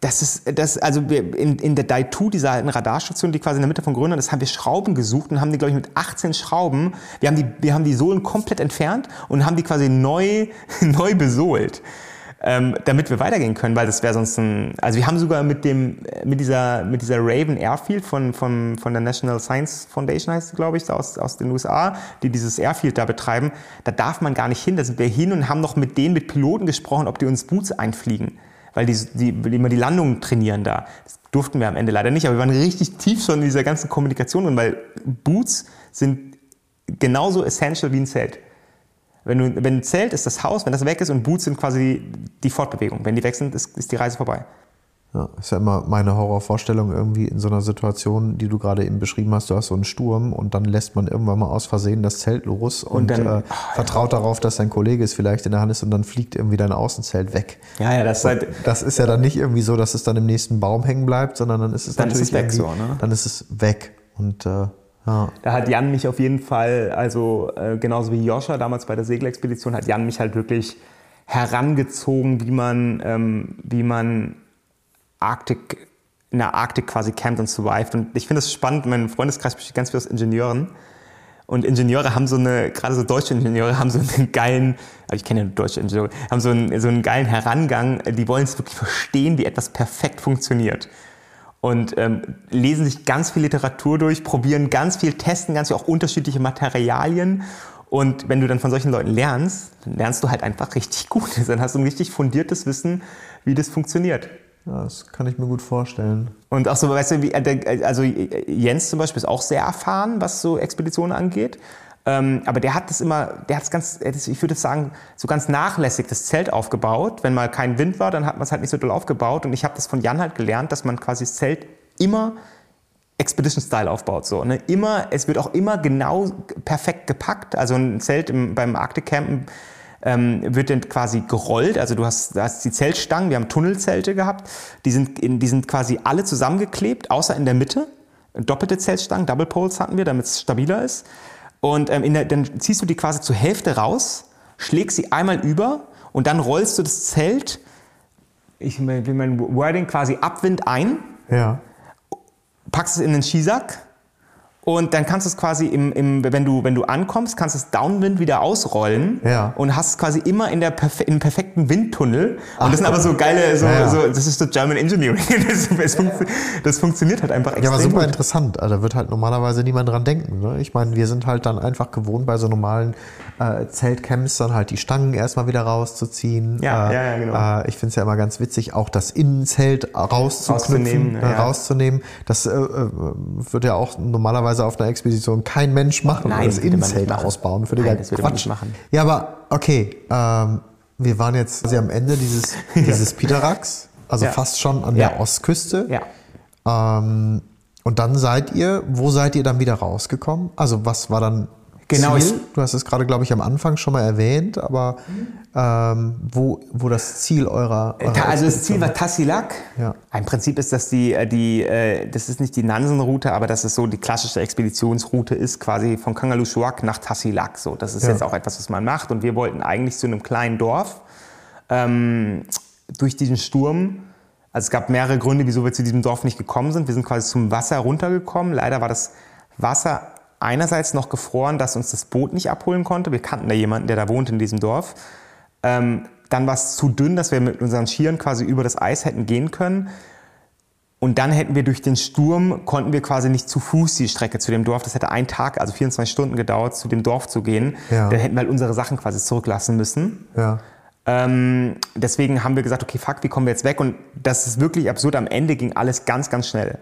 Also in der Dai-Tu, dieser alten Radarstation, die quasi in der Mitte von Grönland ist, haben wir Schrauben gesucht und haben die, glaube ich, mit 18 Schrauben, wir haben die Sohlen komplett entfernt und haben die quasi neu besohlt, damit wir weitergehen können, weil das wäre sonst also wir haben sogar mit dieser Raven Airfield von der National Science Foundation, heißt sie, glaube ich, aus den USA, die dieses Airfield da betreiben, da darf man gar nicht hin, da sind wir hin und haben noch mit Piloten gesprochen, ob die uns Boots einfliegen. Weil die immer die Landungen trainieren da. Das durften wir am Ende leider nicht, aber wir waren richtig tief schon in dieser ganzen Kommunikation drin, weil Boots sind genauso essential wie ein Zelt. Wenn ein Zelt ist das Haus, wenn das weg ist und Boots sind quasi die Fortbewegung. Wenn die weg sind, ist die Reise vorbei. Ja, ist ja immer meine Horrorvorstellung irgendwie in so einer Situation, die du gerade eben beschrieben hast. Du hast so einen Sturm und dann lässt man irgendwann mal aus Versehen das Zelt los und dann, vertraut darauf, dass dein Kollege es vielleicht in der Hand ist und dann fliegt irgendwie dein Außenzelt weg. Ja, das ist halt, das ist ja dann nicht irgendwie so, dass es dann im nächsten Baum hängen bleibt, sondern dann ist es dann natürlich ist es weg so, ne? Dann ist es weg und ja. Da hat Jan mich auf jeden Fall, also genauso wie Joscha damals bei der Segelexpedition, hat Jan mich halt wirklich herangezogen, wie man in der Arktik quasi campt und survived. Und ich finde das spannend, mein Freundeskreis besteht ganz viel aus Ingenieuren. Und Ingenieure haben gerade so deutsche Ingenieure haben so einen geilen, aber ich kenne ja nur deutsche Ingenieure, haben so einen geilen Herangang, die wollen es wirklich verstehen, wie etwas perfekt funktioniert. Und lesen sich ganz viel Literatur durch, probieren ganz viel, testen ganz viel, auch unterschiedliche Materialien. Und wenn du dann von solchen Leuten lernst, dann lernst du halt einfach richtig gut. Dann hast du ein richtig fundiertes Wissen, wie das funktioniert. Ja, das kann ich mir gut vorstellen. Und auch so, weißt du, also Jens zum Beispiel ist auch sehr erfahren, was so Expeditionen angeht. Aber der hat es ganz, ich würde sagen, so ganz nachlässig das Zelt aufgebaut. Wenn mal kein Wind war, dann hat man es halt nicht so doll aufgebaut. Und ich habe das von Jan halt gelernt, dass man quasi das Zelt immer Expedition-Style aufbaut. So, ne? Es wird auch immer genau perfekt gepackt. Also ein Zelt beim Arktik-Campen wird dann quasi gerollt, also du hast die Zeltstangen, wir haben Tunnelzelte gehabt, die sind quasi alle zusammengeklebt, außer in der Mitte, doppelte Zeltstangen, Double Poles hatten wir, damit es stabiler ist und dann ziehst du die quasi zur Hälfte raus, schlägst sie einmal über und dann rollst du das Zelt, ich will mein Wording quasi Abwind ein, ja. Packst es in den Skisack. Und dann kannst du es quasi, wenn du ankommst, kannst du es Downwind wieder ausrollen und hast es quasi immer im perfekten Windtunnel. Und das sind aber so geile, so, das ist so German Engineering. Das funktioniert halt einfach extrem. Ja, aber super gut. interessant. Also da wird halt normalerweise niemand dran denken. Ne? Ich meine, wir sind halt dann einfach gewohnt, bei so normalen Zeltcamps dann halt die Stangen erstmal wieder rauszuziehen. Ja, genau. Ich finde es ja immer ganz witzig, auch das Innenzelt rauszunehmen. Das wird ja auch normalerweise auf einer Expedition kein Mensch machen. Nein, das Innenzelt ausbauen. Für Nein, das würde man nicht machen. Ja, aber okay, wir waren jetzt am Ende dieses Pitaraks, also fast schon an der Ostküste. Ja. Und dann wo seid ihr dann wieder rausgekommen? Also was war dann Genau, Ziel? Du hast es gerade, glaube ich, am Anfang schon mal erwähnt, aber wo das Ziel eurer also das Ziel war Tasiilaq. Ja. Im Prinzip ist das das ist nicht die Nansen-Route, aber dass es so die klassische Expeditionsroute ist, quasi von Kangerlussuaq nach Tasiilaq. So, das ist jetzt auch etwas, was man macht. Und wir wollten eigentlich zu einem kleinen Dorf durch diesen Sturm. Also es gab mehrere Gründe, wieso wir zu diesem Dorf nicht gekommen sind. Wir sind quasi zum Wasser runtergekommen. Leider war das Wasser einerseits noch gefroren, dass uns das Boot nicht abholen konnte. Wir kannten da jemanden, der da wohnt in diesem Dorf. Dann war es zu dünn, dass wir mit unseren Skiern quasi über das Eis hätten gehen können. Und dann hätten wir durch den Sturm, konnten wir quasi nicht zu Fuß die Strecke zu dem Dorf. Das hätte einen Tag, also 24 Stunden gedauert, zu dem Dorf zu gehen. Ja. Dann hätten wir halt unsere Sachen quasi zurücklassen müssen. Ja. Deswegen haben wir gesagt, okay, fuck, wie kommen wir jetzt weg? Und das ist wirklich absurd. Am Ende ging alles ganz, ganz schnell.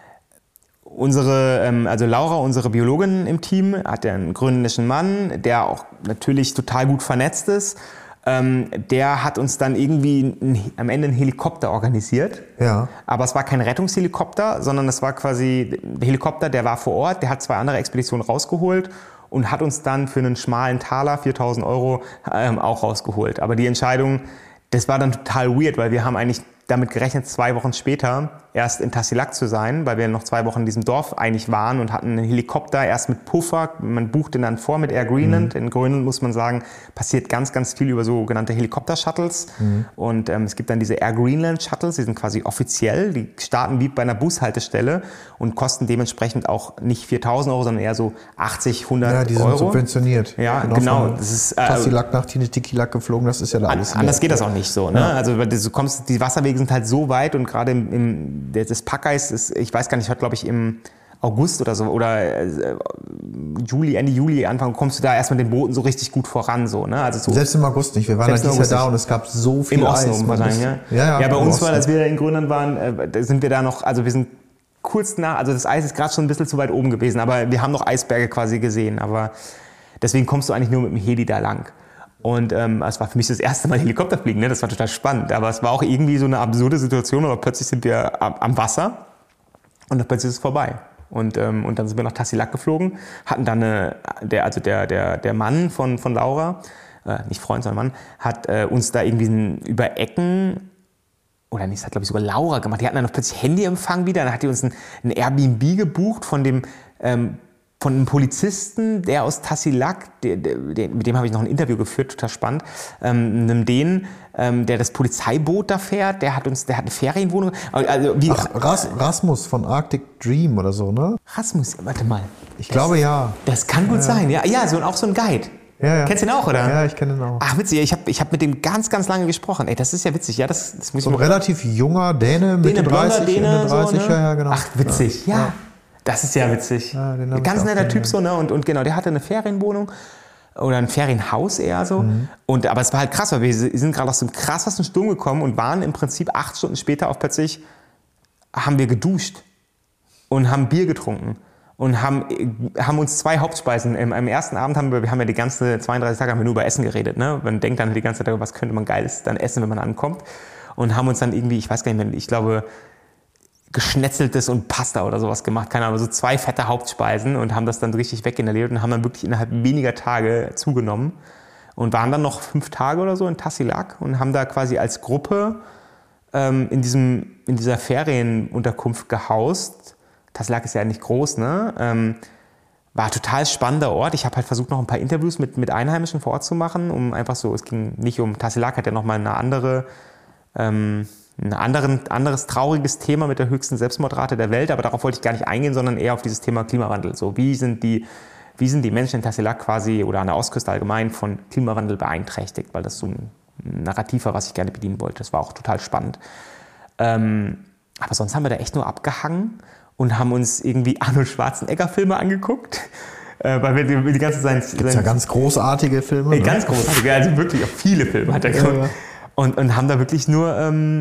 Also Laura, unsere Biologin im Team, hat ja einen grönländischen Mann, der auch natürlich total gut vernetzt ist. Der hat uns dann irgendwie am Ende einen Helikopter organisiert. Ja. Aber es war kein Rettungshelikopter, sondern es war quasi der Helikopter, der war vor Ort, der hat 2 andere Expeditionen rausgeholt und hat uns dann für einen schmalen Taler, 4.000 Euro, auch rausgeholt. Aber die Entscheidung, das war dann total weird, weil wir haben eigentlich damit gerechnet, 2 Wochen später erst in Tasiilaq zu sein, weil wir noch 2 Wochen in diesem Dorf eigentlich waren und hatten einen Helikopter erst mit Puffer. Man bucht den dann vor mit Air Greenland. In Grönland, muss man sagen, passiert ganz, ganz viel über sogenannte Helikopter-Shuttles. Und es gibt dann diese Air Greenland-Shuttles, die sind quasi offiziell. Die starten wie bei einer Bushaltestelle und kosten dementsprechend auch nicht 4.000 Euro, sondern eher so 80, 100 Euro. Ja, die sind subventioniert. Ja, genau. Das ist Tasiilaq nach Tikilaq geflogen, das ist ja da alles. Anders geht das auch nicht so. Ne? Ja. Also die Wasserwege sind halt so weit und gerade das Packeis ist, ich weiß gar nicht, hört glaube ich im August oder so oder Ende Juli, Anfang kommst du da erst mit den Booten so richtig gut voran. So, ne? Also so selbst im August nicht. Wir waren halt dieses Jahr da und es gab so viel Eis. Im Osten wahrscheinlich, ja. Ja, bei uns war, als wir in Grönland waren, sind wir da noch, also wir sind kurz nach, also das Eis ist gerade schon ein bisschen zu weit oben gewesen, aber wir haben noch Eisberge quasi gesehen, aber deswegen kommst du eigentlich nur mit dem Heli da lang. Und es war für mich das erste Mal Helikopterfliegen, ne? Das war total spannend. Aber es war auch irgendwie so eine absurde Situation, aber plötzlich sind wir am Wasser und dann plötzlich ist es vorbei. Und dann sind wir nach Tasiilaq geflogen, hatten dann der Mann von Laura, nicht Freund, sondern Mann, hat uns da irgendwie über Ecken, oder nicht, das hat glaube ich sogar Laura gemacht, die hatten dann noch plötzlich Handyempfang wieder, dann hat die uns ein Airbnb gebucht von einem Polizisten, der aus Tasiilaq, mit dem habe ich noch ein Interview geführt, total spannend, einem Dänen, der das Polizeiboot da fährt, der hat eine Ferienwohnung. Also Rasmus von Arctic Dream oder so, ne? Rasmus, warte mal. Ich glaube ja. Das kann gut sein, ja. Ja, auch so ein Guide. Ja. Kennst du den auch, oder? Ja, ich kenne den auch. Ach, witzig, ich hab mit dem ganz, ganz lange gesprochen. Ey, das ist ja witzig, ja, das muss ich so ein relativ junger Däne, Mitte 30, Ende 30, so, ne? ja, genau. Ach, witzig, ja. Das ist ja witzig. Ja, ganz netter Typ so, ne? Und genau, der hatte eine Ferienwohnung oder ein Ferienhaus eher so. Aber es war halt krass, weil wir sind gerade aus dem krassesten Sturm gekommen und waren im Prinzip 8 Stunden später auch plötzlich, haben wir geduscht und haben Bier getrunken und haben uns 2 Hauptspeisen. Am ersten Abend wir haben ja die ganzen 32 Tage haben wir nur über Essen geredet, ne? Man denkt dann die ganze Zeit, was könnte man Geiles dann essen, wenn man ankommt. Und haben uns dann irgendwie, ich weiß gar nicht mehr, ich glaube, Geschnetzeltes und Pasta oder sowas gemacht, keine Ahnung, so 2 fette Hauptspeisen und haben das dann richtig weginhaliert und haben dann wirklich innerhalb weniger Tage zugenommen und waren dann noch 5 Tage oder so in Tasiilaq und haben da quasi als Gruppe in dieser Ferienunterkunft gehaust. Tasiilaq ist ja nicht groß, ne? War ein total spannender Ort. Ich habe halt versucht, noch ein paar Interviews mit Einheimischen vor Ort zu machen, um einfach so, es ging nicht um Tasiilaq, hat ja nochmal ein anderes trauriges Thema mit der höchsten Selbstmordrate der Welt, aber darauf wollte ich gar nicht eingehen, sondern eher auf dieses Thema Klimawandel. So, wie sind die Menschen in Tasiilaq quasi oder an der Ostküste allgemein von Klimawandel beeinträchtigt, weil das so ein Narrativ war, was ich gerne bedienen wollte. Das war auch total spannend. Aber sonst haben wir da echt nur abgehangen und haben uns irgendwie Arnold Schwarzenegger-Filme angeguckt. Weil wir die ganze Zeit... Gibt's ja ganz großartige Filme. Ne? Ganz großartige, also wirklich auch viele Filme hat er gemacht. Ja. Und haben da wirklich nur...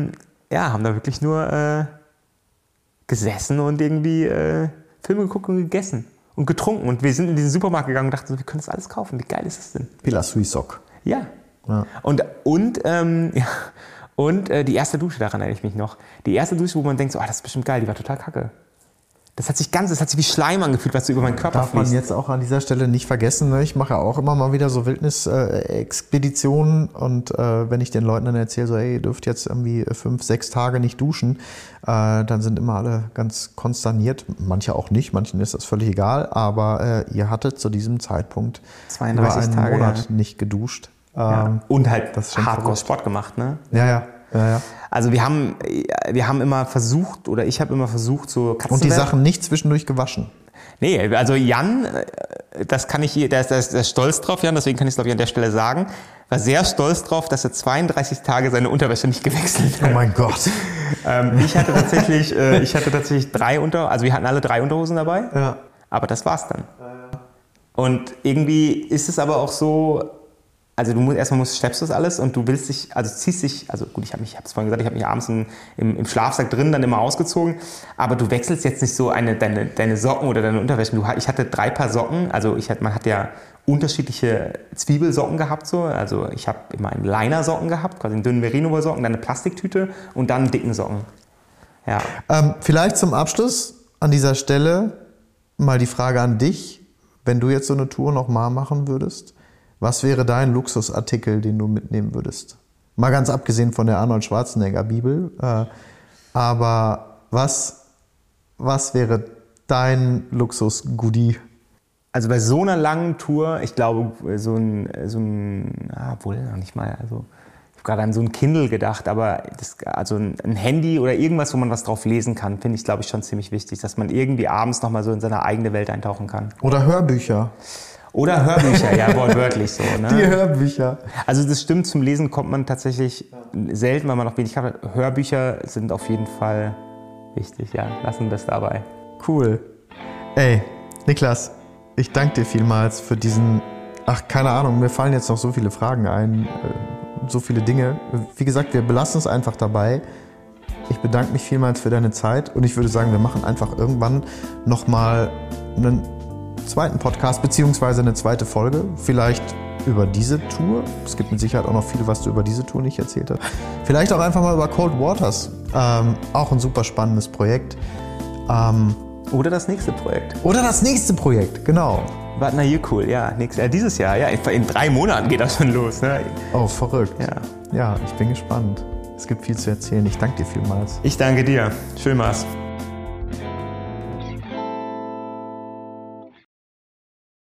gesessen und irgendwie Filme geguckt und gegessen und getrunken. Und wir sind in diesen Supermarkt gegangen und dachten so, wir können das alles kaufen. Wie geil ist das denn? Pilar Suisok. Ja. Und die erste Dusche, daran erinnere ich mich noch. Die erste Dusche, wo man denkt, so, das ist bestimmt geil, die war total kacke. Das hat sich wie Schleim angefühlt, was so über meinen Körper fließt. Darf man jetzt auch an dieser Stelle nicht vergessen, ne? Ich mache ja auch immer mal wieder so Wildnisexpeditionen und wenn ich den Leuten dann erzähle, so, hey, ihr dürft jetzt irgendwie 5-6 Tage nicht duschen, dann sind immer alle ganz konsterniert. Manche auch nicht, manchen ist das völlig egal, aber ihr hattet zu diesem Zeitpunkt 32 über einen Monat nicht geduscht. Und halt Hardcore-Sport gemacht, ne? Ja. Also wir haben immer versucht, oder ich habe immer versucht, so Katzenwelt. Und die Sachen nicht zwischendurch gewaschen? Nee, also Jan, der ist stolz drauf, Jan, deswegen kann ich es, glaube ich, an der Stelle sagen, war sehr stolz drauf, dass er 32 Tage seine Unterwäsche nicht gewechselt hat. Oh mein Gott. Ich hatte tatsächlich 3 also wir hatten alle 3 Unterhosen dabei, ja. Aber das war's dann. Und irgendwie ist es aber auch so, also schleppst du das alles und du ziehst dich, gut, ich habe es vorhin gesagt, ich habe mich abends im Schlafsack drin dann immer ausgezogen, aber du wechselst jetzt nicht so deine Socken oder deine Unterwäsche. Ich hatte 3 Paar Socken, man hat ja unterschiedliche Zwiebelsocken gehabt, so. Also ich habe immer einen Liner-Socken gehabt, quasi einen dünnen Merino-Socken, dann eine Plastiktüte und dann einen dicken Socken. Ja. Vielleicht zum Abschluss an dieser Stelle mal die Frage an dich, wenn du jetzt so eine Tour noch mal machen würdest, was wäre dein Luxusartikel, den du mitnehmen würdest? Mal ganz abgesehen von der Arnold Schwarzenegger Bibel. Aber was wäre dein Luxus-Goodie? Also bei so einer langen Tour, ich glaube, wohl noch nicht mal. Also ich habe gerade an so ein Kindle gedacht, aber ein Handy oder irgendwas, wo man was drauf lesen kann, finde ich, glaube ich, schon ziemlich wichtig, dass man irgendwie abends noch mal so in seine eigene Welt eintauchen kann. Oder Hörbücher. Oder Hörbücher, ja, wortwörtlich so. Ne? Die Hörbücher. Also das stimmt, zum Lesen kommt man tatsächlich selten, weil man noch wenig hat. Hörbücher sind auf jeden Fall wichtig, ja. Lassen wir das dabei. Cool. Ey, Niklas, ich danke dir vielmals für diesen, keine Ahnung, mir fallen jetzt noch so viele Fragen ein, so viele Dinge. Wie gesagt, wir belassen es einfach dabei. Ich bedanke mich vielmals für deine Zeit und ich würde sagen, wir machen einfach irgendwann nochmal einen zweiten Podcast beziehungsweise eine zweite Folge. Vielleicht über diese Tour. Es gibt mit Sicherheit auch noch viel, was du über diese Tour nicht erzählt hast. Vielleicht auch einfach mal über Cold Waters. Auch ein super spannendes Projekt. Oder das nächste Projekt. Genau. Vatna Jökull, ja, dieses Jahr, ja, in 3 Monaten geht das schon los. Ne? Oh, verrückt. Ja. Ja, ich bin gespannt. Es gibt viel zu erzählen. Ich danke dir vielmals. Ich danke dir. Schön war's.